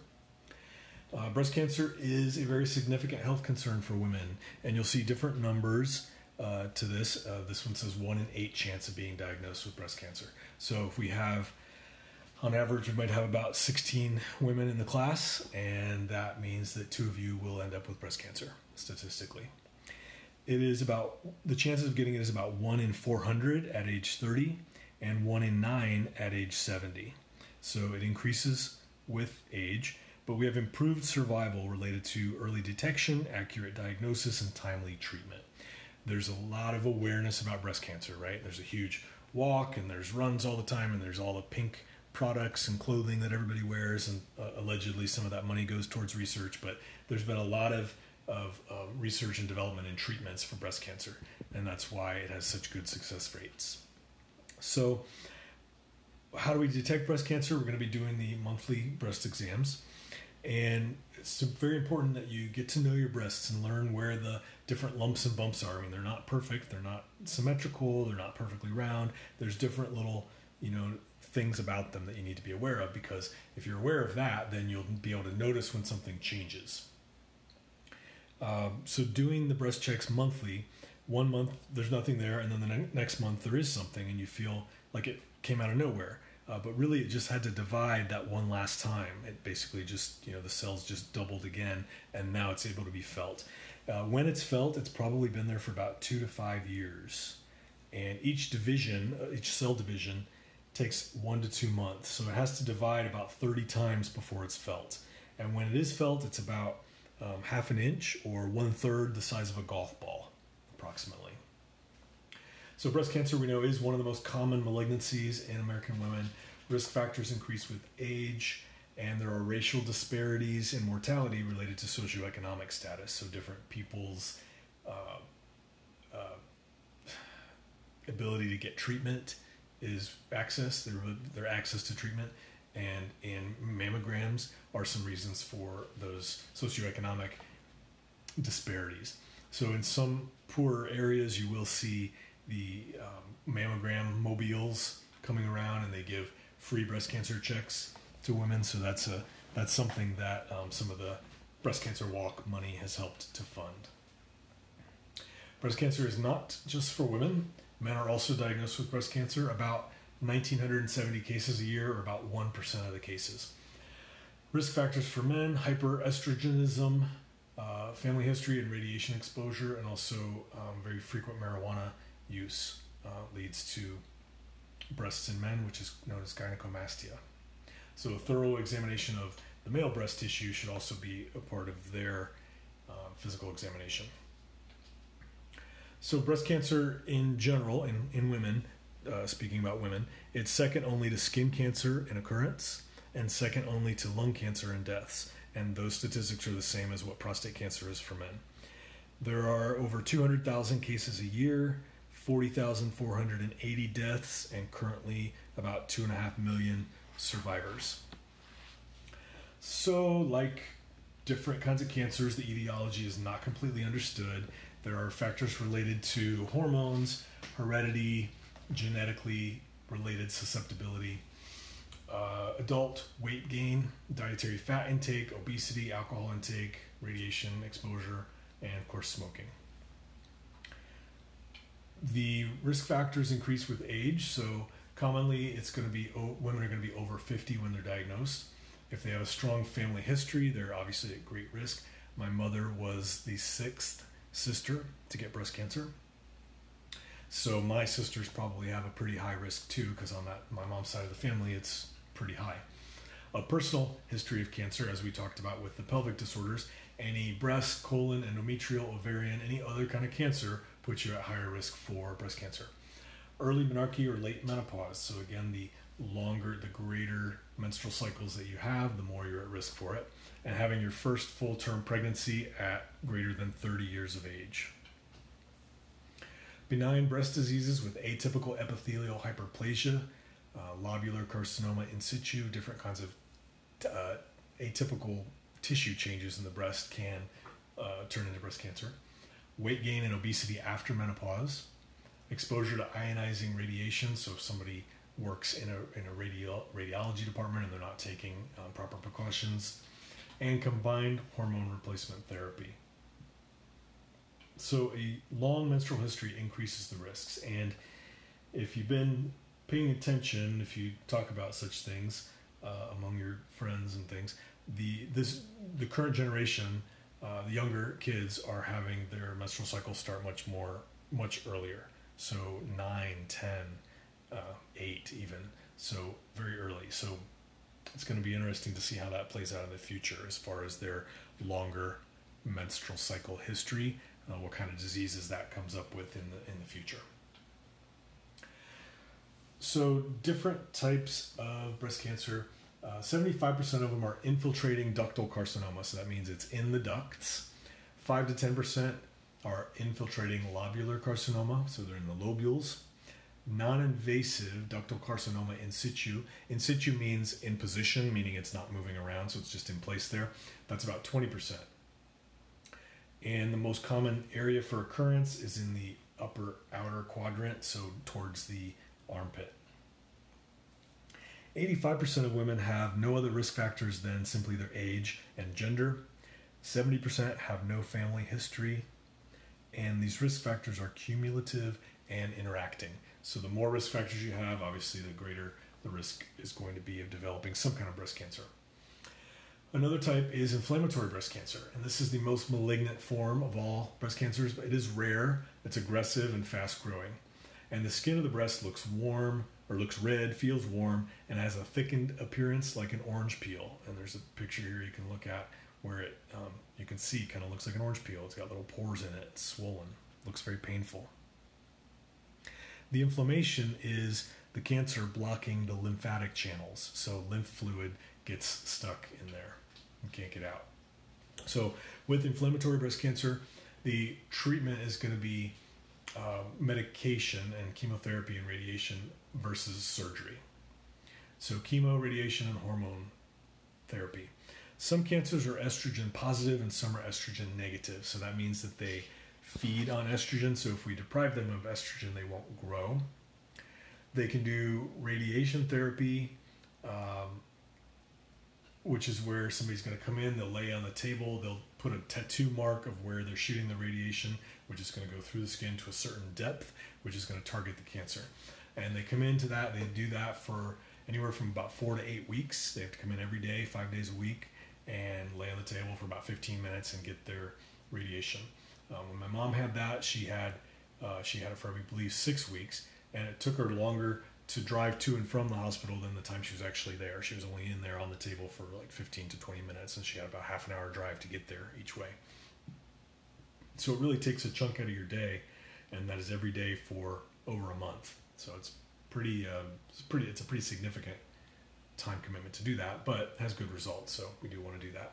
Uh, breast cancer is a very significant health concern for women, and you'll see different numbers uh, to this. Uh, this one says one in eight chance of being diagnosed with breast cancer. So if we have, on average, we might have about sixteen women in the class, and that means that two of you will end up with breast cancer, statistically. It is about, the chances of getting it is about one in four hundred at age thirty and one in nine at age seventy. So it increases with age, but we have improved survival related to early detection, accurate diagnosis, and timely treatment. There's a lot of awareness about breast cancer, right? There's a huge walk, and there's runs all the time, and there's all the pink products and clothing that everybody wears, and uh, allegedly some of that money goes towards research, but there's been a lot of, of uh, research and development and treatments for breast cancer, and that's why it has such good success rates. So how do we detect breast cancer? We're going to be doing the monthly breast exams, and it's very important that you get to know your breasts and learn where the different lumps and bumps are. I mean, they're not perfect, they're not symmetrical, they're not perfectly round. There's different little, you know, things about them that you need to be aware of, because if you're aware of that, then you'll be able to notice when something changes. Um, so doing the breast checks monthly, one month there's nothing there, and then the ne- next month there is something, and you feel like it came out of nowhere. Uh, but really, it just had to divide that one last time. It basically just, you know, the cells just doubled again, and now it's able to be felt. Uh, when it's felt, it's probably been there for about two to five years. And each division, uh, each cell division, takes one to two months. So it has to divide about thirty times before it's felt. And when it is felt, it's about um, half an inch or one third the size of a golf ball, approximately. So breast cancer, we know, is one of the most common malignancies in American women. Risk factors increase with age, and there are racial disparities in mortality related to socioeconomic status. So different people's uh, uh, ability to get treatment is access, their, their access to treatment, and in mammograms are some reasons for those socioeconomic disparities. So in some poorer areas, you will see the um, mammogram mobiles coming around, and they give free breast cancer checks to women. So that's a that's something that um, some of the breast cancer walk money has helped to fund. Breast cancer is not just for women. Men are also diagnosed with breast cancer. About one thousand nine hundred seventy cases a year, or about one percent of the cases. Risk factors for men: hyperestrogenism, uh, family history and radiation exposure, and also um, very frequent marijuana use uh, leads to breasts in men, which is known as gynecomastia. So a thorough examination of the male breast tissue should also be a part of their uh, physical examination. So breast cancer in general, in, in women, uh, speaking about women, it's second only to skin cancer in occurrence and second only to lung cancer in deaths. And those statistics are the same as what prostate cancer is for men. There are over two hundred thousand cases a year, forty thousand four hundred eighty deaths, and currently about two point five million survivors. So, like different kinds of cancers, the etiology is not completely understood. There are factors related to hormones, heredity, genetically related susceptibility, uh, adult weight gain, dietary fat intake, obesity, alcohol intake, radiation exposure, and of course smoking. The risk factors increase with age, so commonly it's going to be women are going to be over fifty when they're diagnosed. If they have a strong family history, they're obviously at great risk. My mother was the sixth sister to get breast cancer, so my sisters probably have a pretty high risk too, because on that my mom's side of the family it's pretty high. A personal history of cancer, as we talked about with the pelvic disorders, any breast, colon, endometrial, ovarian, any other kind of cancer puts you at higher risk for breast cancer. Early menarche or late menopause, so again, the longer, the greater menstrual cycles that you have, the more you're at risk for it. And having your first full-term pregnancy at greater than thirty years of age. Benign breast diseases with atypical epithelial hyperplasia, uh, lobular carcinoma in situ, different kinds of uh, atypical tissue changes in the breast can uh, turn into breast cancer. Weight gain and obesity after menopause. Exposure to ionizing radiation, so if somebody works in a, in a radio, radiology department and they're not taking um, proper precautions. And combined hormone replacement therapy. So a long menstrual history increases the risks. And if you've been paying attention, if you talk about such things uh, among your friends and things, the this the current generation, uh, the younger kids are having their menstrual cycle start much more, much earlier. So nine, ten, uh, eight even. So very early. So it's going to be interesting to see how that plays out in the future as far as their longer menstrual cycle history, uh, what kind of diseases that comes up with in the in the future. So different types of breast cancer, uh, seventy-five percent of them are infiltrating ductal carcinoma, so that means it's in the ducts. five to ten percent are infiltrating lobular carcinoma, so they're in the lobules. Non-invasive ductal carcinoma in situ. In situ means in position, meaning it's not moving around, so it's just in place there. That's about twenty percent. And the most common area for occurrence is in the upper outer quadrant, so towards the armpit. eighty-five percent of women have no other risk factors than simply their age and gender. seventy percent have no family history. And these risk factors are cumulative and interacting. So the more risk factors you have, obviously the greater the risk is going to be of developing some kind of breast cancer. Another type is inflammatory breast cancer, and this is the most malignant form of all breast cancers, but it is rare, it's aggressive and fast growing. And the skin of the breast looks warm, or looks red, feels warm, and has a thickened appearance like an orange peel. And there's a picture here you can look at where it, um, you can see, kind of looks like an orange peel. It's got little pores in it, it's swollen, looks very painful. The inflammation is the cancer blocking the lymphatic channels. So lymph fluid gets stuck in there and can't get out. So with inflammatory breast cancer, the treatment is going to be uh, medication and chemotherapy and radiation versus surgery. So chemo, radiation, and hormone therapy. Some cancers are estrogen positive and some are estrogen negative. So that means that they feed on estrogen. So if we deprive them of estrogen, they won't grow. They can do radiation therapy, um, which is where somebody's going to come in, they'll lay on the table, they'll put a tattoo mark of where they're shooting the radiation, which is going to go through the skin to a certain depth, which is going to target the cancer. And they come into that, they do that for anywhere from about four to eight weeks. They have to come in every day, five days a week, and lay on the table for about fifteen minutes and get their radiation. Um, when my mom had that, she had uh, she had it for, I believe, six weeks, and it took her longer to drive to and from the hospital than the time she was actually there. She was only in there on the table for like fifteen to twenty minutes, and she had about half an hour drive to get there each way. So it really takes a chunk out of your day, and that is every day for over a month. So it's pretty, um, it's pretty, it's a pretty significant time commitment to do that, but has good results. So we do want to do that.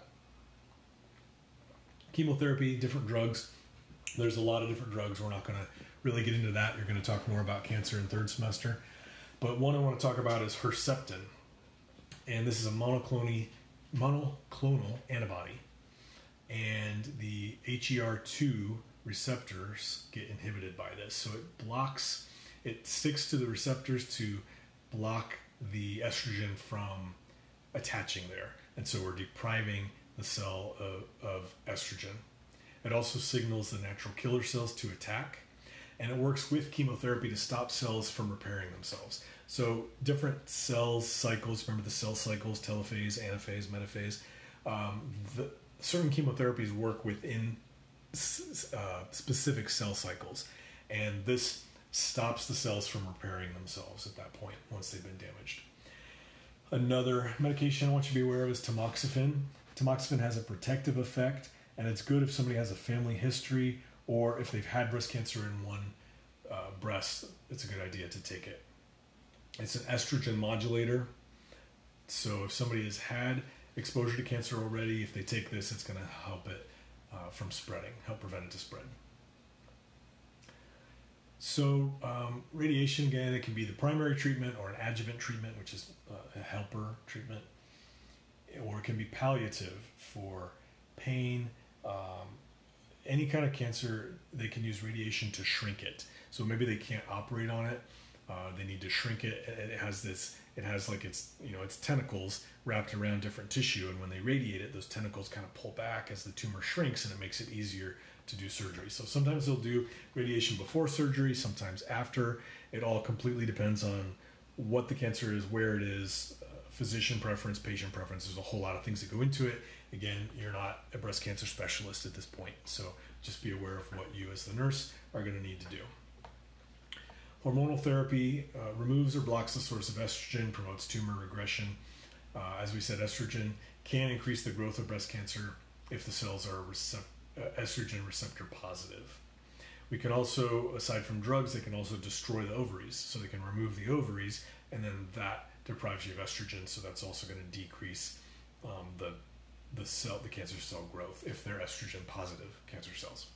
Chemotherapy, different drugs. There's a lot of different drugs. We're not going to really get into that. You're going to talk more about cancer in third semester. But one I want to talk about is Herceptin. And this is a monoclonal, monoclonal antibody. And the H E R two receptors get inhibited by this. So it blocks, it sticks to the receptors to block the estrogen from attaching there. And so we're depriving the cell of, of estrogen. It also signals the natural killer cells to attack. And it works with chemotherapy to stop cells from repairing themselves. So different cell cycles, remember the cell cycles, telophase, anaphase, metaphase. Um, the, certain chemotherapies work within uh, specific cell cycles. And this stops the cells from repairing themselves at that point once they've been damaged. Another medication I want you to be aware of is tamoxifen. Tamoxifen has a protective effect, and it's good if somebody has a family history or if they've had breast cancer in one uh, breast. It's a good idea to take it. It's an estrogen modulator. So if somebody has had exposure to cancer already, if they take this, it's going to help it uh, from spreading, help prevent it to spread. So um, radiation, again, it can be the primary treatment or an adjuvant treatment, which is uh, a helper treatment, or it can be palliative for pain. Um, any kind of cancer, they can use radiation to shrink it. So maybe they can't operate on it. Uh, they need to shrink it. And it has this, it has like its, you know, its tentacles wrapped around different tissue. And when they radiate it, those tentacles kind of pull back as the tumor shrinks, and it makes it easier to do surgery. So sometimes they'll do radiation before surgery, sometimes after. It all completely depends on what the cancer is, where it is, uh, physician preference, patient preference. There's a whole lot of things that go into it. Again, you're not a breast cancer specialist at this point, so just be aware of what you as the nurse are going to need to do. Hormonal therapy uh, removes or blocks the source of estrogen, promotes tumor regression. Uh, as we said, estrogen can increase the growth of breast cancer if the cells are recept- uh, estrogen receptor positive. We can also, aside from drugs, they can also destroy the ovaries. So they can remove the ovaries, and then that deprives you of estrogen, so that's also going to decrease um, the the cell, the cancer cell growth if they're estrogen positive cancer cells.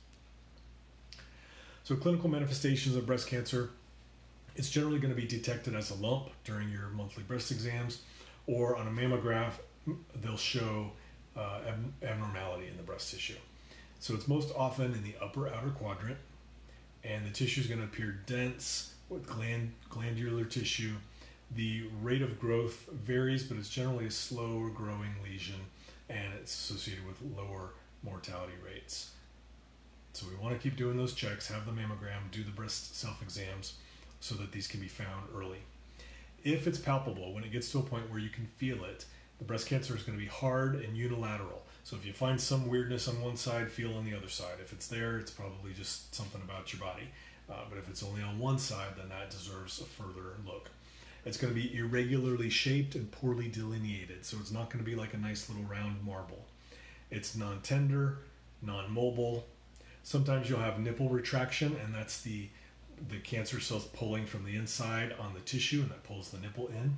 So clinical manifestations of breast cancer, it's generally going to be detected as a lump during your monthly breast exams, or on a mammograph, they'll show uh, ab- abnormality in the breast tissue. So it's most often in the upper outer quadrant, and the tissue is going to appear dense with gland, glandular tissue. The rate of growth varies, but it's generally a slower growing lesion, and it's associated with lower mortality rates. So we want to keep doing those checks, have the mammogram, do the breast self-exams so that these can be found early. If it's palpable, when it gets to a point where you can feel it, the breast cancer is going to be hard and unilateral. So if you find some weirdness on one side, feel on the other side. If it's there, it's probably just something about your body. Uh, but if it's only on one side, then that deserves a further look. It's going to be irregularly shaped and poorly delineated. So it's not going to be like a nice little round marble. It's non-tender, non-mobile. Sometimes you'll have nipple retraction, and that's the the cancer cells pulling from the inside on the tissue, and that pulls the nipple in.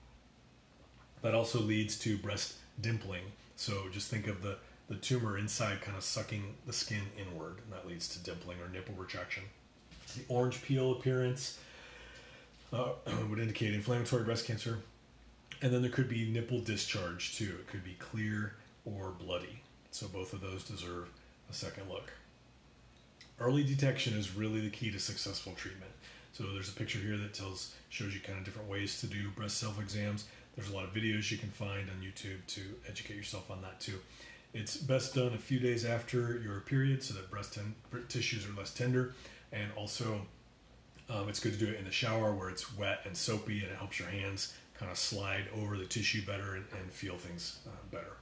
That also leads to breast dimpling. So just think of the, the tumor inside kind of sucking the skin inward, and that leads to dimpling or nipple retraction. The orange peel appearance uh, would indicate inflammatory breast cancer. And then there could be nipple discharge too. It could be clear or bloody. So both of those deserve a second look. Early detection is really the key to successful treatment. So there's a picture here that tells, shows you kind of different ways to do breast self-exams. There's a lot of videos you can find on YouTube to educate yourself on that too. It's best done a few days after your period so that breast ten- tissues are less tender. And also, um, it's good to do it in the shower where it's wet and soapy, and it helps your hands kind of slide over the tissue better and, and feel things uh, better.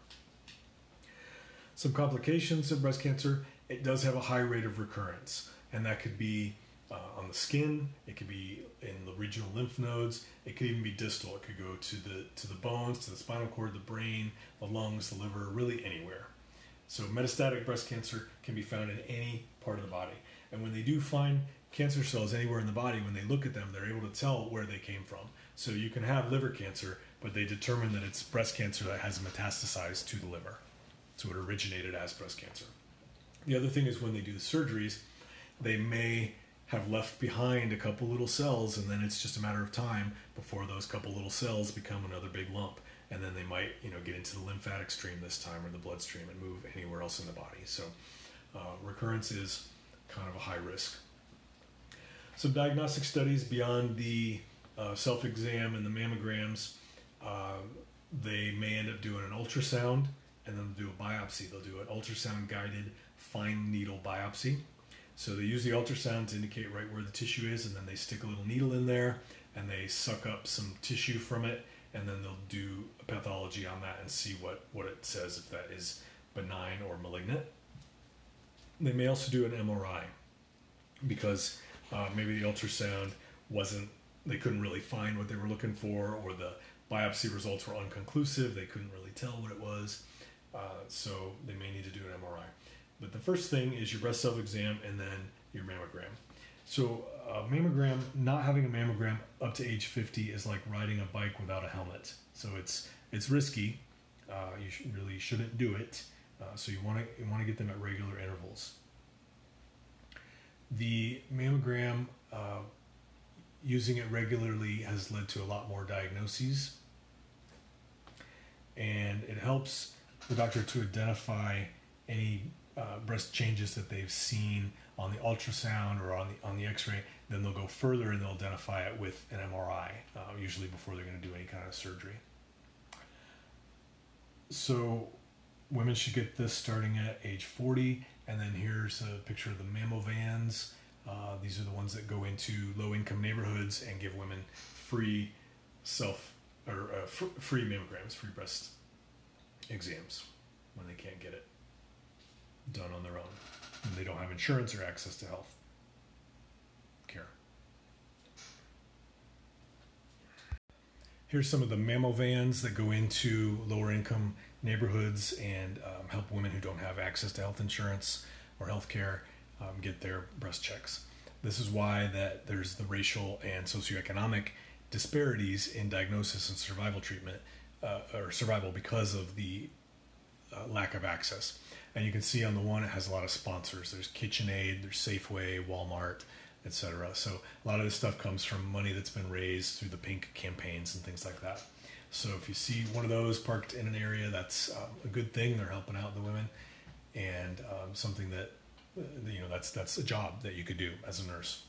Some complications of breast cancer: it does have a high rate of recurrence, and that could be uh, on the skin, it could be in the regional lymph nodes, it could even be distal. It could go to the to the bones, to the spinal cord, the brain, the lungs, the liver, really anywhere. So metastatic breast cancer can be found in any part of the body. And when they do find cancer cells anywhere in the body, when they look at them, they're able to tell where they came from. So you can have liver cancer, but they determine that it's breast cancer that has metastasized to the liver. So it originated as breast cancer. The other thing is when they do the surgeries, they may have left behind a couple little cells, and then it's just a matter of time before those couple little cells become another big lump. And then they might, you know, get into the lymphatic stream this time, or the bloodstream, and move anywhere else in the body. So uh, recurrence is kind of a high risk. Some diagnostic studies beyond the uh, self-exam and the mammograms, uh, they may end up doing an ultrasound and then do a biopsy. They'll do an ultrasound-guided fine needle biopsy. So they use the ultrasound to indicate right where the tissue is, and then they stick a little needle in there, and they suck up some tissue from it, and then they'll do a pathology on that and see what, what it says, if that is benign or malignant. They may also do an M R I because uh, maybe the ultrasound wasn't, they couldn't really find what they were looking for, or the biopsy results were unconclusive. They couldn't really tell what it was. Uh, so they may need to do an M R I. But the first thing is your breast self-exam and then your mammogram. So a mammogram, not having a mammogram up to age fifty is like riding a bike without a helmet. So it's it's risky. Uh, you sh- really shouldn't do it. Uh, so you want to you want to get them at regular intervals. The mammogram, uh, using it regularly has led to a lot more diagnoses, and it helps the doctor to identify any uh, breast changes that they've seen on the ultrasound or on the on the X-ray. Then they'll go further and they'll identify it with an M R I, uh, usually before they're going to do any kind of surgery. So women should get this starting at age forty, and then here's a picture of the mammovans. Uh, these are the ones that go into low-income neighborhoods and give women free self or uh, fr- free mammograms, free breast exams when they can't get it done on their own, and they don't have insurance or access to health care. Here's some of the mammovans that go into lower income neighborhoods and um, help women who don't have access to health insurance or health care um, get their breast checks. This is why that there's the racial and socioeconomic disparities in diagnosis and survival treatment, uh, or survival, because of the uh, lack of access. And you can see on the one, it has a lot of sponsors. There's KitchenAid, there's Safeway, Walmart, et cetera. So a lot of this stuff comes from money that's been raised through the pink campaigns and things like that. So if you see one of those parked in an area, that's um, a good thing. They're helping out the women, and um, something that, uh, you know, that's that's a job that you could do as a nurse.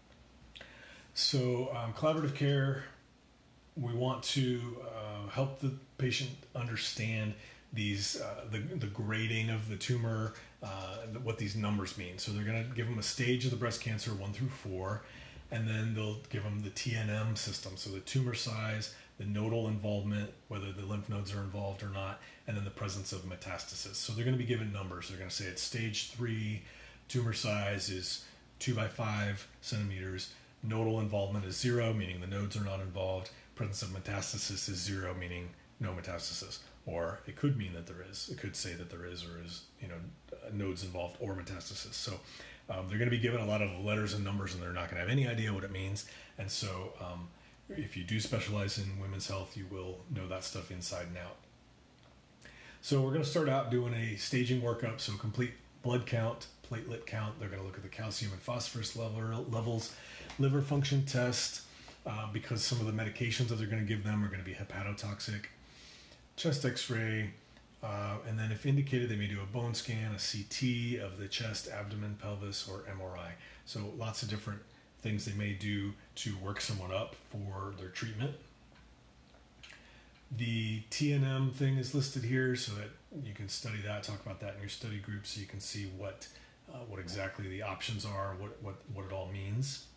So um, collaborative care, we want to uh, help the patient understand these uh, the the grading of the tumor, uh, what these numbers mean. So they're going to give them a stage of the breast cancer, one through four, and then they'll give them the T N M system, so the tumor size, the nodal involvement, whether the lymph nodes are involved or not, and then the presence of metastasis. So they're going to be given numbers. They're going to say it's stage three, tumor size is two by five centimeters, nodal involvement is zero, meaning the nodes are not involved, presence of metastasis is zero, meaning no metastasis. Or it could mean that there is. It could say that there is or is, you know, nodes involved or metastasis. So Um, they're going to be given a lot of letters and numbers, and they're not going to have any idea what it means. And so, um, if you do specialize in women's health, you will know that stuff inside and out. So we're going to start out doing a staging workup. So complete blood count, platelet count. They're going to look at the calcium and phosphorus level, levels, liver function test, uh, because some of the medications that they're going to give them are going to be hepatotoxic, chest x-ray, uh, and then if indicated, they may do a bone scan, a C T of the chest, abdomen, pelvis, or M R I. So lots of different things they may do to work someone up for their treatment. The T N M thing is listed here so that you can study that, talk about that in your study group, so you can see what uh, what exactly the options are, what, what, what it all means.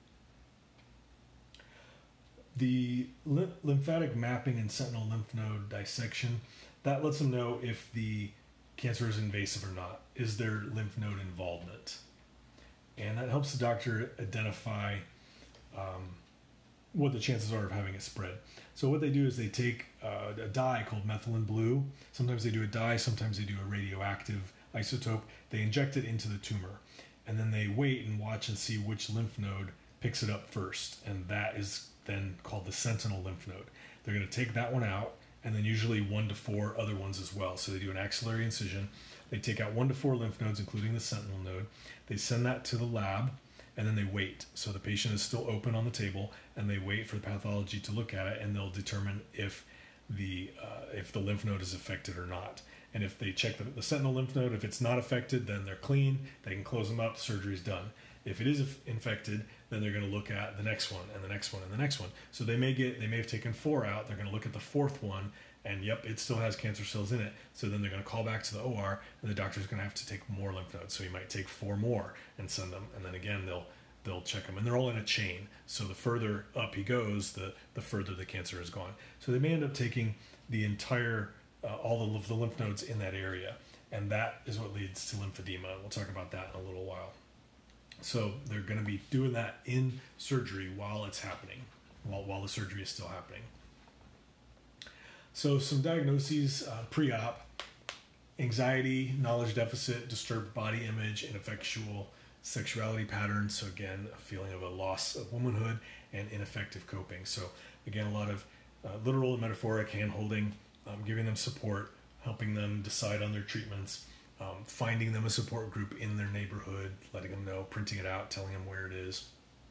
The lymphatic mapping and sentinel lymph node dissection, that lets them know if the cancer is invasive or not. Is there lymph node involvement? And that helps the doctor identify um, what the chances are of having it spread. So what they do is they take uh, a dye called methylene blue. Sometimes they do a dye, sometimes they do a radioactive isotope. They inject it into the tumor, and then they wait and watch and see which lymph node picks it up first, and that is then called the sentinel lymph node. They're going to take that one out, and then usually one to four other ones as well. So they do an axillary incision. They take out one to four lymph nodes, including the sentinel node. They send that to the lab, and then they wait. So the patient is still open on the table, and they wait for the pathology to look at it, and they'll determine if the uh, if the lymph node is affected or not. And if they check the, the sentinel lymph node, if it's not affected, then they're clean. They can close them up. Surgery's done. If it is infected, then they're going to look at the next one and the next one and the next one. So they may get they may have taken four out. They're going to look at the fourth one, and yep, it still has cancer cells in it. So then they're going to call back to the O R, and the doctor's going to have to take more lymph nodes. So he might take four more and send them, and then again they'll they'll check them, and they're all in a chain. So the further up he goes, the the further the cancer is gone. So they may end up taking the entire uh, all of the lymph nodes in that area, and that is what leads to lymphedema. We'll talk about that in a little while. So they're going to be doing that in surgery while it's happening, while while the surgery is still happening. So some diagnoses uh, pre-op: anxiety, knowledge deficit, disturbed body image, ineffectual sexuality patterns. So again, a feeling of a loss of womanhood and ineffective coping. So again, a lot of uh, literal and metaphoric hand-holding, um, giving them support, helping them decide on their treatments, um, finding them a support group in their neighborhood, letting them know, printing it out, telling them where it is.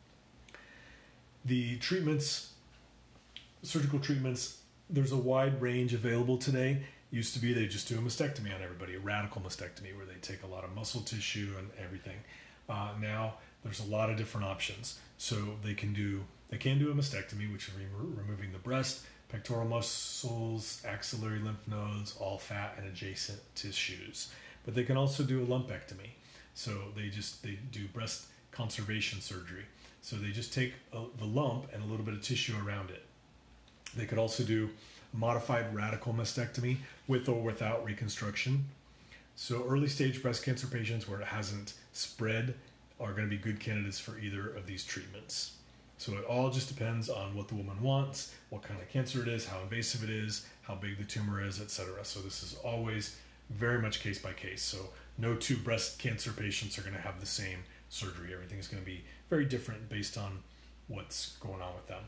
The treatments, surgical treatments, there's a wide range available today. Used to be they just do a mastectomy on everybody, a radical mastectomy where they take a lot of muscle tissue and everything. Uh, now there's a lot of different options. So they can do they can do a mastectomy, which is remo- removing the breast, pectoral muscles, axillary lymph nodes, all fat and adjacent tissues. But they can also do a lumpectomy. So they just they do breast conservation surgery. So they just take a, the lump and a little bit of tissue around it. They could also do modified radical mastectomy with or without reconstruction. So early stage breast cancer patients where it hasn't spread are going to be good candidates for either of these treatments. So it all just depends on what the woman wants, what kind of cancer it is, how invasive it is, how big the tumor is, et cetera. So this is always very much case by case. So no two breast cancer patients are going to have the same surgery. Everything is going to be very different based on what's going on with them.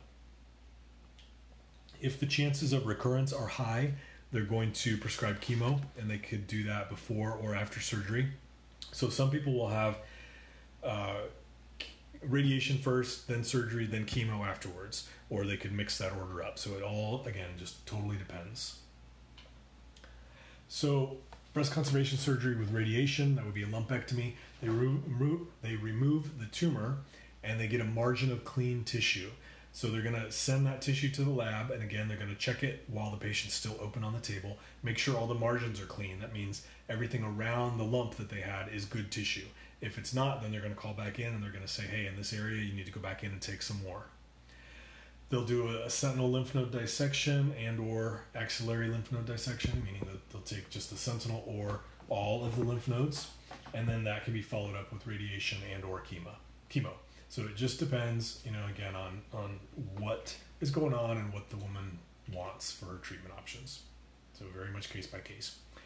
If the chances of recurrence are high, they're going to prescribe chemo, and they could do that before or after surgery. So some people will have uh, radiation first, then surgery, then chemo afterwards, or they could mix that order up. So it all, again, just totally depends. So breast conservation surgery with radiation, that would be a lumpectomy. They, remo- they remove the tumor, and they get a margin of clean tissue. So they're going to send that tissue to the lab, and again, they're going to check it while the patient's still open on the table. Make sure all the margins are clean. That means everything around the lump that they had is good tissue. If it's not, then they're going to call back in, and they're going to say, hey, in this area, you need to go back in and take some more. They'll do a, a sentinel lymph node dissection and or axillary lymph node dissection, meaning that they'll take just the sentinel or all of the lymph nodes, and then that can be followed up with radiation and or chemo. chemo. So it just depends, you know, again, on, on what is going on and what the woman wants for her treatment options. So very much case by case.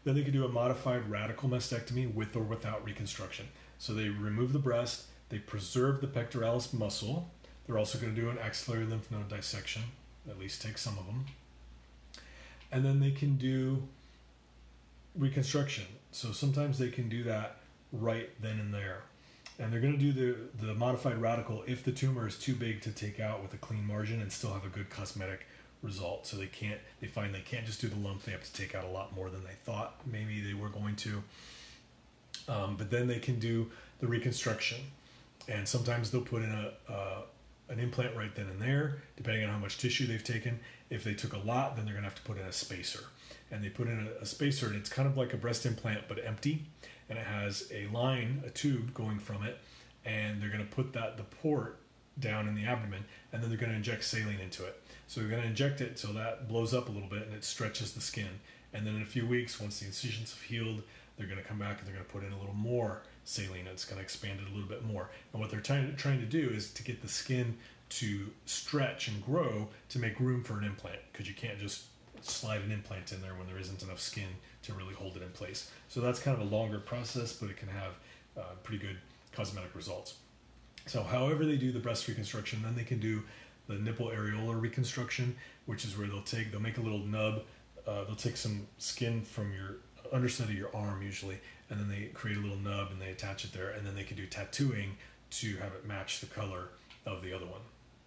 Then they can do a modified radical mastectomy with or without reconstruction. So they remove the breast, they preserve the pectoralis muscle. They're also going to do an axillary lymph node dissection, at least take some of them. And then they can do reconstruction. So sometimes they can do that right then and there. And they're going to do the, the modified radical if the tumor is too big to take out with a clean margin and still have a good cosmetic result. So they can't, they find they can't just do the lump, they have to take out a lot more than they thought maybe they were going to. Um, but then they can do the reconstruction. And sometimes they'll put in a, uh, an implant right then and there, depending on how much tissue they've taken. If they took a lot, then they're going to have to put in a spacer. And they put in a, a spacer, and it's kind of like a breast implant, but empty. And it has a line, a tube going from it, and they're going to put that the port down in the abdomen, and then they're going to inject saline into it. So they're going to inject it so that blows up a little bit and it stretches the skin. And then in a few weeks, once the incisions have healed, they're going to come back and they're going to put in a little more saline. It's going to expand it a little bit more. And what they're trying to, trying to do is to get the skin to stretch and grow to make room for an implant, because you can't just slide an implant in there when there isn't enough skin to really hold it in place. So that's kind of a longer process, but it can have uh, pretty good cosmetic results. So however they do the breast reconstruction, then they can do the nipple areolar reconstruction, which is where they'll take, they'll make a little nub, uh, they'll take some skin from your underside of your arm usually, and then they create a little nub and they attach it there, and then they can do tattooing to have it match the color of the other one.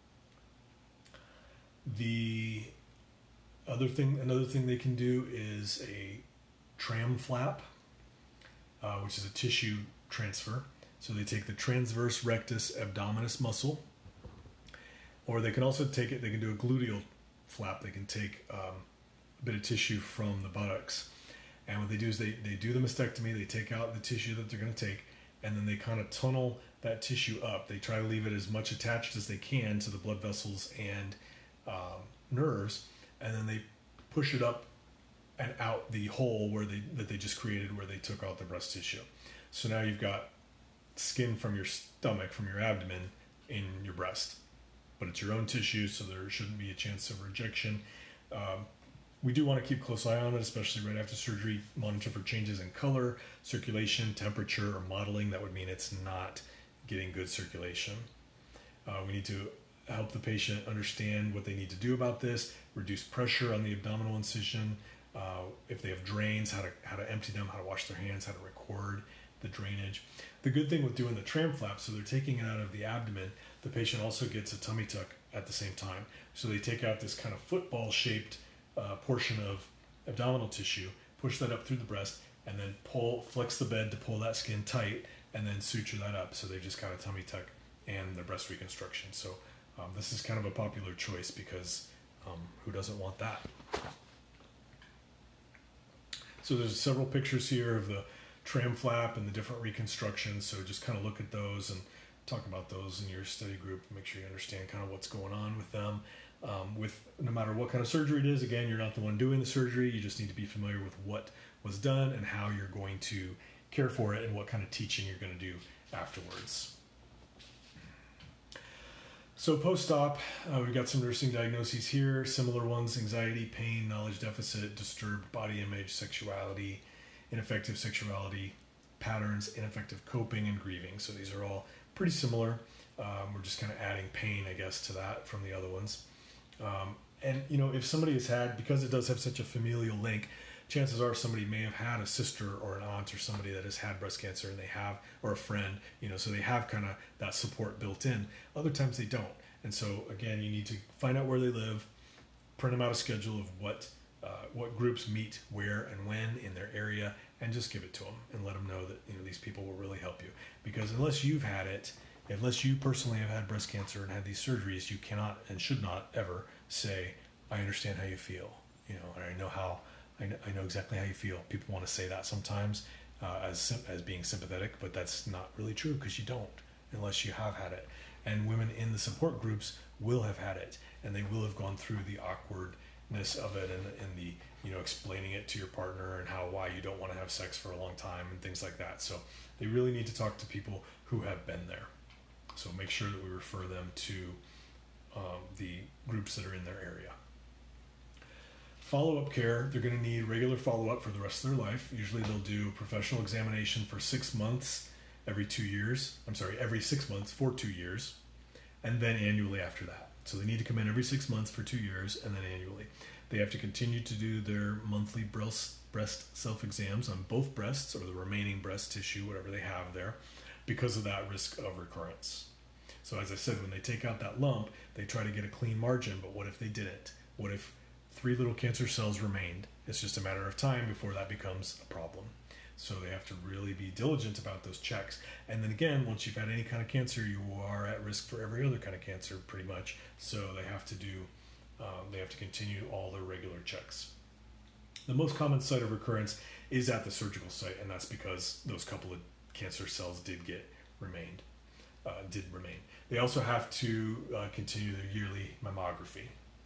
The other thing, another thing they can do is a tram flap, uh, which is a tissue transfer. So they take the transverse rectus abdominis muscle, or they can also take it, they can do a gluteal flap. They can take um, a bit of tissue from the buttocks. And what they do is they, they do the mastectomy, they take out the tissue that they're going to take, and then they kind of tunnel that tissue up. They try to leave it as much attached as they can to the blood vessels and um, nerves, and then they push it up and out the hole where they that they just created where they took out the breast tissue. So now you've got skin from your stomach, from your abdomen, in your breast. But it's your own tissue, so there shouldn't be a chance of rejection. Um, we do want to keep a close eye on it, especially right after surgery. Monitor for changes in color, circulation, temperature, or modeling. That would mean it's not getting good circulation. Uh, we need to help the patient understand what they need to do about this, reduce pressure on the abdominal incision, uh, if they have drains, how to how to empty them, how to wash their hands, how to record the drainage. The good thing with doing the tram flap, so they're taking it out of the abdomen, the patient also gets a tummy tuck at the same time. So they take out this kind of football-shaped uh, portion of abdominal tissue, push that up through the breast, and then pull, flex the bed to pull that skin tight, and then suture that up. So they've just got a tummy tuck and the breast reconstruction. So um, this is kind of a popular choice because um, who doesn't want that? So there's several pictures here of the tram flap and the different reconstructions. So just kind of look at those and talk about those in your study group. Make sure you understand kind of what's going on with them. Um, with no matter what kind of surgery it is, again, you're not the one doing the surgery. You just need to be familiar with what was done and how you're going to care for it and what kind of teaching you're going to do afterwards. So post-op, uh, we've got some nursing diagnoses here, similar ones: anxiety, pain, knowledge deficit, disturbed body image, sexuality, ineffective sexuality patterns, ineffective coping, and grieving. So these are all pretty similar. Um, we're just kind of adding pain, I guess, to that from the other ones. Um, and, you know, if somebody has had, because it does have such a familial link, chances are somebody may have had a sister or an aunt or somebody that has had breast cancer, and they have, or a friend, you know, so they have kind of that support built in. Other times they don't. And so, again, you need to find out where they live, print them out a schedule of what uh, what groups meet where and when in their area, and just give it to them and let them know that, you know, these people will really help you. Because unless you've had it, unless you personally have had breast cancer and had these surgeries, you cannot and should not ever say, I understand how you feel, you know, and I know how, I know, I know exactly how you feel. People want to say that sometimes uh, as as being sympathetic, but that's not really true, because you don't unless you have had it. And women in the support groups will have had it, and they will have gone through the awkwardness of it and, and the, you know, explaining it to your partner and how, why you don't want to have sex for a long time and things like that. So they really need to talk to people who have been there. So make sure that we refer them to um, the groups that are in their area. Follow-up care, they're going to need regular follow-up for the rest of their life. Usually they'll do professional examination for six months every two years. I'm sorry, every six months for two years, and then annually after that. So they need to come in every six months for two years and then annually. They have to continue to do their monthly breast, breast self-exams on both breasts or the remaining breast tissue, whatever they have there, because of that risk of recurrence. So as I said, when they take out that lump, they try to get a clean margin, but what if they didn't? What if three little cancer cells remained? It's just a matter of time before that becomes a problem. So they have to really be diligent about those checks. And then again, once you've had any kind of cancer, you are at risk for every other kind of cancer pretty much. So they have to do, um, they have to continue all their regular checks. The most common site of recurrence is at the surgical site, and that's because those couple of cancer cells did get remained, uh, did remain. They also have to uh, continue their yearly mammography.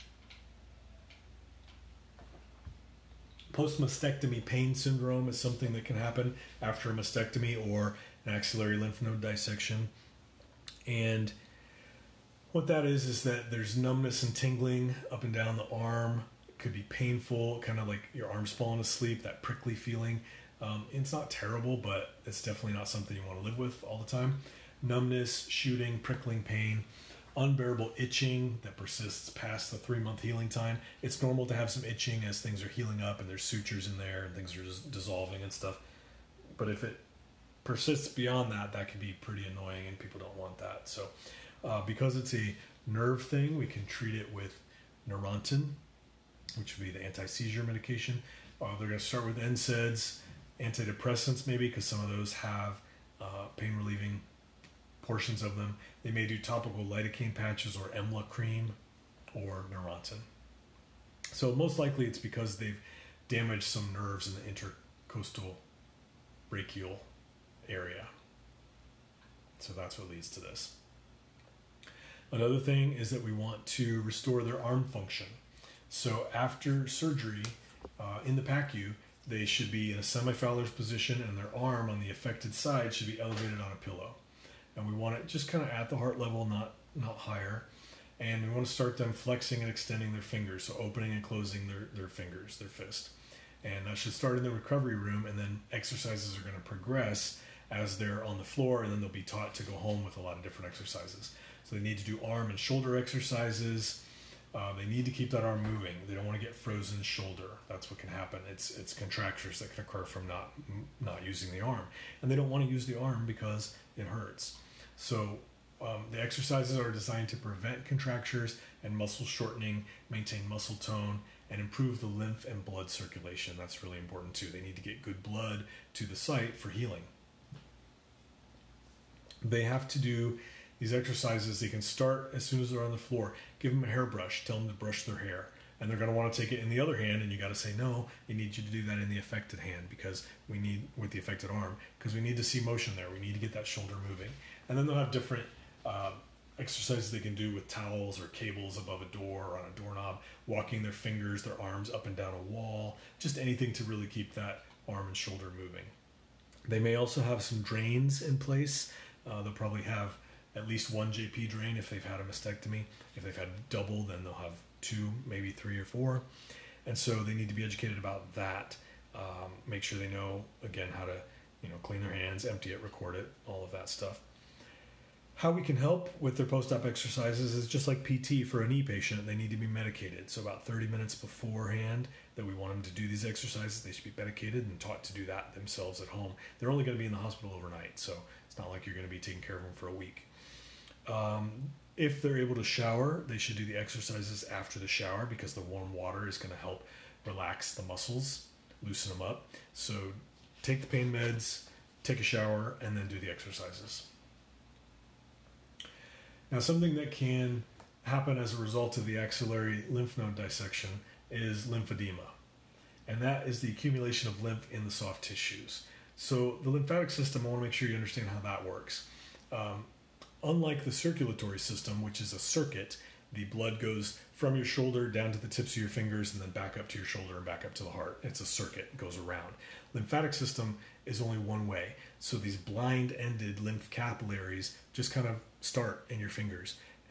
Post-mastectomy pain syndrome is something that can happen after a mastectomy or an axillary lymph node dissection. And what that is, is that there's numbness and tingling up and down the arm. It could be painful, kind of like your arm's falling asleep, that prickly feeling. Um, it's not terrible, but it's definitely not something you want to live with all the time. Numbness, shooting, prickling pain. Unbearable itching that persists past the three-month healing time. It's normal to have some itching as things are healing up and there's sutures in there and things are just dissolving and stuff. But if it persists beyond that, that can be pretty annoying and people don't want that. So uh, because it's a nerve thing, we can treat it with Neurontin, which would be the anti-seizure medication. Uh, they're going to start with N SAIDs, antidepressants maybe, because some of those have uh, pain-relieving portions of them. They may do topical lidocaine patches or E M L A cream or Neurontin. So most likely it's because they've damaged some nerves in the intercostal brachial area. So that's what leads to this. Another thing is that we want to restore their arm function. So after surgery, uh, in the P A C U, they should be in a semi-Fowler's position and their arm on the affected side should be elevated on a pillow. And we want it just kind of at the heart level, not not higher. And we want to start them flexing and extending their fingers, so opening and closing their, their fingers, their fist. And that should start in the recovery room, and then exercises are going to progress as they're on the floor, and then they'll be taught to go home with a lot of different exercises. So they need to do arm and shoulder exercises. Uh, they need to keep that arm moving. They don't want to get frozen shoulder. That's what can happen. It's it's contractures that can occur from not not using the arm. And they don't want to use the arm because it hurts. So um, the exercises are designed to prevent contractures and muscle shortening, maintain muscle tone, and improve the lymph and blood circulation. That's really important too. They need to get good blood to the site for healing. They have to do these exercises. They can start as soon as they're on the floor. Give them a hairbrush. Tell them to brush their hair. And they're going to want to take it in the other hand, and you got to say, no, you need you to do that in the affected hand because we need, with the affected arm, because we need to see motion there. We need to get that shoulder moving. And then they'll have different uh, exercises they can do with towels or cables above a door or on a doorknob, walking their fingers, their arms up and down a wall, just anything to really keep that arm and shoulder moving. They may also have some drains in place. Uh, they'll probably have at least one J P drain if they've had a mastectomy. If they've had double, then they'll have two, maybe three or four. And so they need to be educated about that. Um, make sure they know, again, how to you know, clean their hands, empty it, record it, all of that stuff. How we can help with their post-op exercises is just like P T for a knee patient. They need to be medicated. So about thirty minutes beforehand that we want them to do these exercises, they should be medicated and taught to do that themselves at home. They're only going to be in the hospital overnight, so it's not like you're going to be taking care of them for a week. Um, if they're able to shower, they should do the exercises after the shower because the warm water is going to help relax the muscles, loosen them up. So take the pain meds, take a shower, and then do the exercises. Now, something that can happen as a result of the axillary lymph node dissection is lymphedema. And that is the accumulation of lymph in the soft tissues. So the lymphatic system, I want to make sure you understand how that works. Um, unlike the circulatory system, which is a circuit, the blood goes from your shoulder down to the tips of your fingers and then back up to your shoulder and back up to the heart. It's a circuit, it goes around. Lymphatic system is only one way. So these blind-ended lymph capillaries just kind of start in your fingers.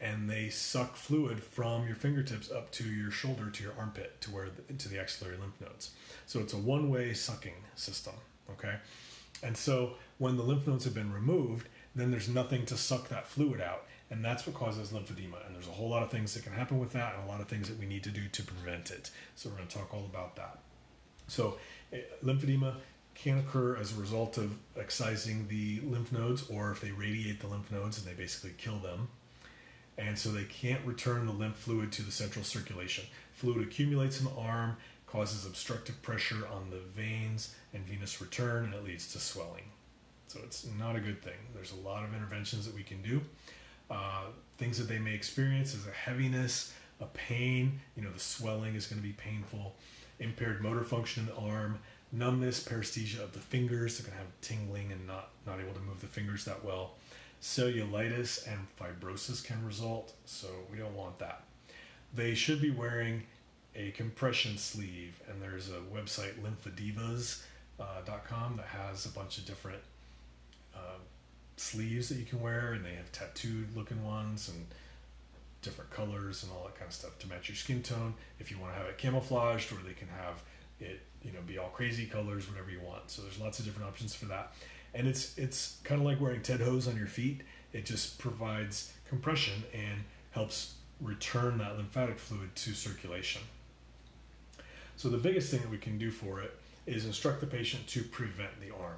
and they suck fluid from your fingertips up to your shoulder, to your armpit, to where the, to the axillary lymph nodes. So it's a one-way sucking system, okay? And so when the lymph nodes have been removed, then there's nothing to suck that fluid out, and that's what causes lymphedema. And there's a whole lot of things that can happen with that, and a lot of things that we need to do to prevent it. So we're going to talk all about that. So uh, lymphedema can occur as a result of excising the lymph nodes, or if they radiate the lymph nodes and they basically kill them. And so they can't return the lymph fluid to the central circulation. Fluid accumulates in the arm, causes obstructive pressure on the veins and venous return, and it leads to swelling. So it's not a good thing. There's a lot of interventions that we can do. Uh, things that they may experience is a heaviness, a pain. You know, the swelling is going to be painful. Impaired motor function in the arm, numbness, paresthesia of the fingers. They're going to have tingling and not, not able to move the fingers that well. Cellulitis and fibrosis can result, so we don't want that. They should be wearing a compression sleeve, and there's a website, lymphedivas dot com, that has a bunch of different uh, sleeves that you can wear, and they have tattooed looking ones and different colors and all that kind of stuff to match your skin tone. If you want to have it camouflaged, or they can have it, you know, be all crazy colors, whatever you want. So there's lots of different options for that. And it's it's kind of like wearing Ted hose on your feet. It just provides compression and helps return that lymphatic fluid to circulation. So the biggest thing that we can do for it is instruct the patient to prevent the arm.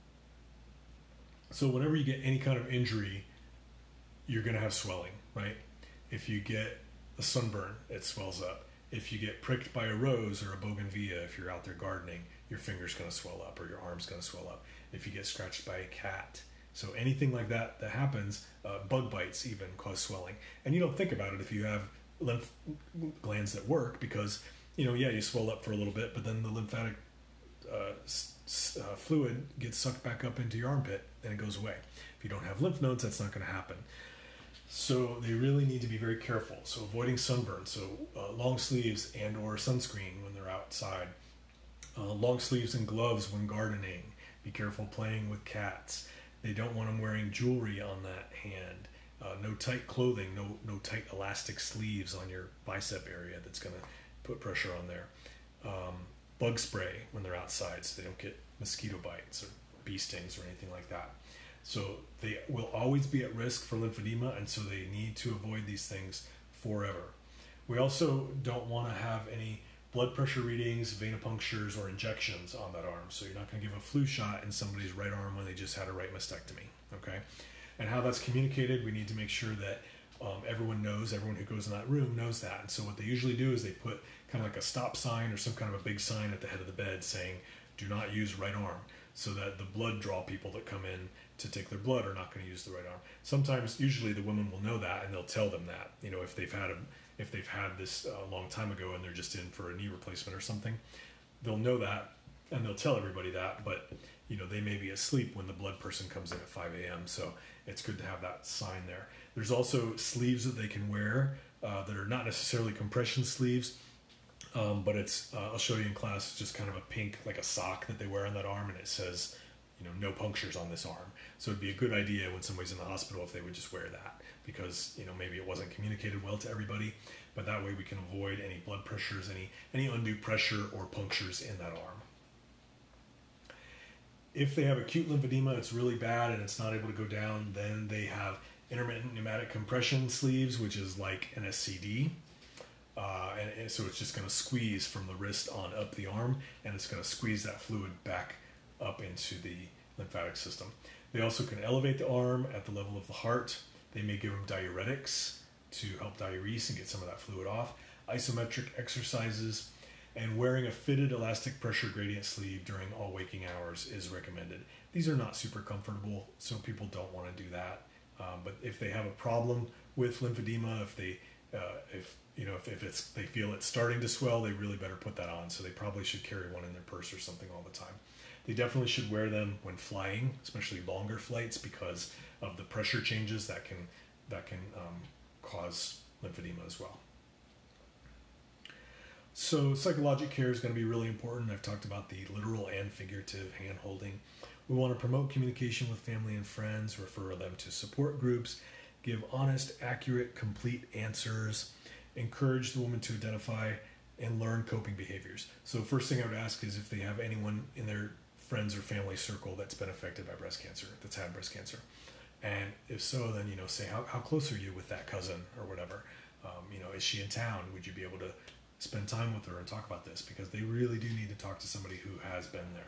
So whenever you get any kind of injury, you're going to have swelling, right? If you get a sunburn, it swells up. If you get pricked by a rose or a bougainvillea, if you're out there gardening, your finger's going to swell up or your arm's going to swell up. If you get scratched by a cat. So anything like that that happens, uh, bug bites even cause swelling. And you don't think about it if you have lymph glands that work, because, you know, yeah, you swell up for a little bit, but then the lymphatic uh, s- uh, fluid gets sucked back up into your armpit and it goes away. If you don't have lymph nodes, that's not going to happen. So they really need to be very careful. So avoiding sunburn, so uh, long sleeves and or sunscreen when they're outside. Uh, long sleeves and gloves when gardening. Be careful playing with cats. They don't want them wearing jewelry on that hand. Uh, no tight clothing, no no tight elastic sleeves on your bicep area that's going to put pressure on there. Um, bug spray when they're outside so they don't get mosquito bites or bee stings or anything like that. So they will always be at risk for lymphedema, and so they need to avoid these things forever. We also don't want to have any blood pressure readings, venipunctures, or injections on that arm. So you're not going to give a flu shot in somebody's right arm when they just had a right mastectomy, okay? And how that's communicated, we need to make sure that um, everyone knows, everyone who goes in that room knows that. And so what they usually do is they put kind of like a stop sign or some kind of a big sign at the head of the bed saying, do not use right arm, so that the blood draw people that come in to take their blood are not going to use the right arm. Sometimes, usually the women will know that, and they'll tell them that, you know, if they've had a if they've had this a long time ago and they're just in for a knee replacement or something, they'll know that and they'll tell everybody that, but you know, they may be asleep when the blood person comes in at five a.m. So it's good to have that sign there. There's also sleeves that they can wear uh, that are not necessarily compression sleeves, um, but it's, uh, I'll show you in class, it's just kind of a pink, like a sock that they wear on that arm, and it says, you know, no punctures on this arm. So it'd be a good idea when somebody's in the hospital if they would just wear that, because, you know, maybe it wasn't communicated well to everybody, but that way we can avoid any blood pressures, any any undue pressure or punctures in that arm. If they have acute lymphedema, it's really bad and it's not able to go down, then they have intermittent pneumatic compression sleeves, which is like an S C D. Uh, and, and so it's just going to squeeze from the wrist on up the arm, and it's going to squeeze that fluid back up into the lymphatic system. They also can elevate the arm at the level of the heart. They may give them diuretics to help diurese and get some of that fluid off. Isometric exercises, and wearing a fitted elastic pressure gradient sleeve during all waking hours is recommended. These are not super comfortable, so people don't want to do that. Um, but if they have a problem with lymphedema, if they, uh, if you know, if, if it's they feel it's starting to swell, they really better put that on. So they probably should carry one in their purse or something all the time. They definitely should wear them when flying, especially longer flights, because of the pressure changes that can that can um, cause lymphedema as well. So psychologic care is going to be really important. I've talked about the literal and figurative hand holding. We want to promote communication with family and friends, refer them to support groups, give honest, accurate, complete answers, encourage the woman to identify and learn coping behaviors. So first thing I would ask is if they have anyone in their friends or family circle that's been affected by breast cancer, that's had breast cancer. And if so, then, you know, say, how, how close are you with that cousin or whatever? Um, you know, is she in town? Would you be able to spend time with her and talk about this? Because they really do need to talk to somebody who has been there.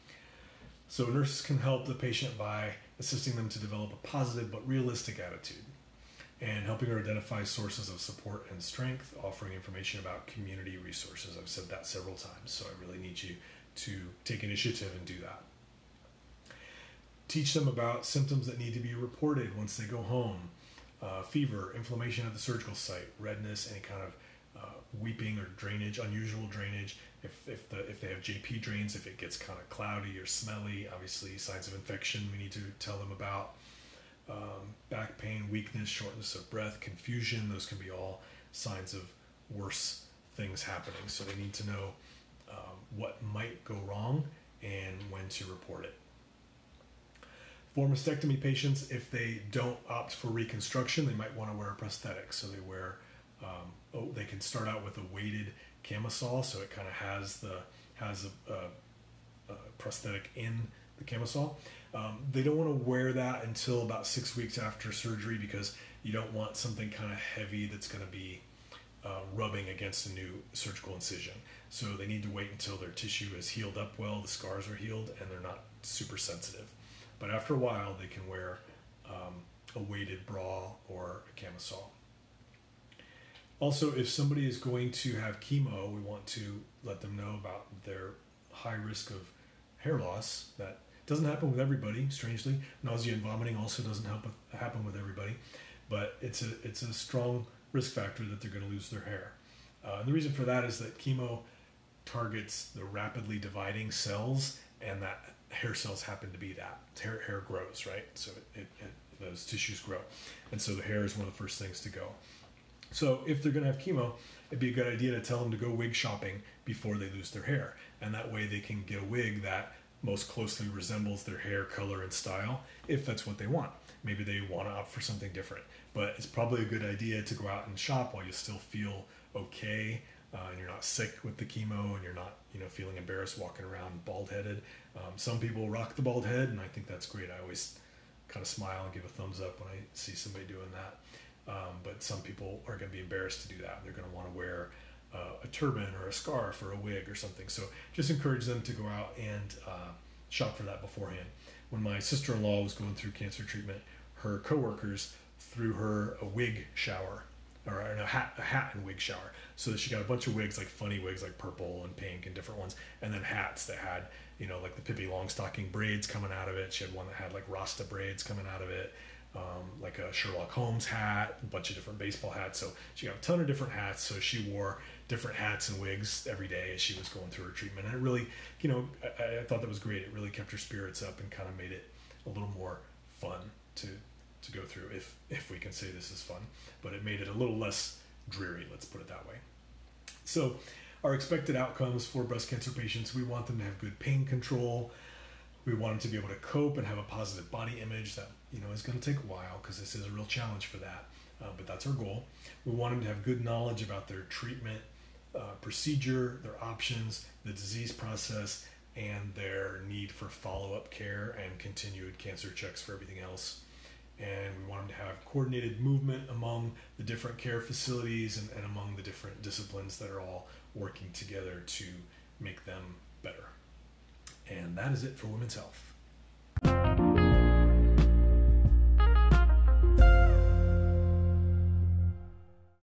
So nurses can help the patient by assisting them to develop a positive but realistic attitude and helping her identify sources of support and strength, offering information about community resources. I've said that several times, so I really need you to take initiative and do that. Teach them about symptoms that need to be reported once they go home. Uh, fever, inflammation at the surgical site, redness, any kind of uh, weeping or drainage, unusual drainage. If if, the, if they have J P drains, if it gets kind of cloudy or smelly, obviously signs of infection we need to tell them about. Um, back pain, weakness, shortness of breath, confusion, those can be all signs of worse things happening. So they need to know um, what might go wrong and when to report it. For mastectomy patients, if they don't opt for reconstruction, they might want to wear a prosthetic. So they wear, um, oh, they can start out with a weighted camisole, so it kind of has the has a, a, a prosthetic in the camisole. Um, they don't want to wear that until about six weeks after surgery because you don't want something kind of heavy that's going to be uh, rubbing against a new surgical incision. So they need to wait until their tissue is healed up well, the scars are healed, and they're not super sensitive. But after a while, they can wear um, a weighted bra or a camisole. Also, if somebody is going to have chemo, we want to let them know about their high risk of hair loss. That doesn't happen with everybody, strangely. Nausea and vomiting also doesn't help with, happen with everybody. But it's a, it's a strong risk factor that they're going to lose their hair. Uh, and the reason for that is that chemo targets the rapidly dividing cells, and that hair cells happen to be that. Hair, hair grows, right? So it, it, it, those tissues grow. And so the hair is one of the first things to go. So if they're going to have chemo, it'd be a good idea to tell them to go wig shopping before they lose their hair. And that way they can get a wig that most closely resembles their hair color and style, if that's what they want. Maybe they want to opt for something different. But it's probably a good idea to go out and shop while you still feel okay, uh, and you're not sick with the chemo, and you're not, you know, feeling embarrassed walking around bald-headed. Um, some people rock the bald head, and I think that's great. I always kind of smile and give a thumbs up when I see somebody doing that. Um, but some people are going to be embarrassed to do that. They're going to want to wear uh, a turban or a scarf or a wig or something. So just encourage them to go out and uh, shop for that beforehand. When my sister-in-law was going through cancer treatment, her coworkers threw her a wig shower, or a hat, a hat and wig shower. So she got a bunch of wigs, like funny wigs, like purple and pink and different ones, and then hats that had, you know, like the Pippi Longstocking braids coming out of it. She had one that had like Rasta braids coming out of it. Um, like a Sherlock Holmes hat, a bunch of different baseball hats. So she got a ton of different hats. So she wore different hats and wigs every day as she was going through her treatment. And it really, you know, I, I thought that was great. It really kept her spirits up and kind of made it a little more fun to to go through, if if we can say this is fun. But it made it a little less dreary, let's put it that way. So our expected outcomes for breast cancer patients, we want them to have good pain control. We want them to be able to cope and have a positive body image. That, you know, is going to take a while because this is a real challenge for that. Uh, but that's our goal. We want them to have good knowledge about their treatment uh, procedure, their options, the disease process, and their need for follow-up care and continued cancer checks for everything else. And we want them to have coordinated movement among the different care facilities and, and among the different disciplines that are all working together to make them better. And that is it for women's health.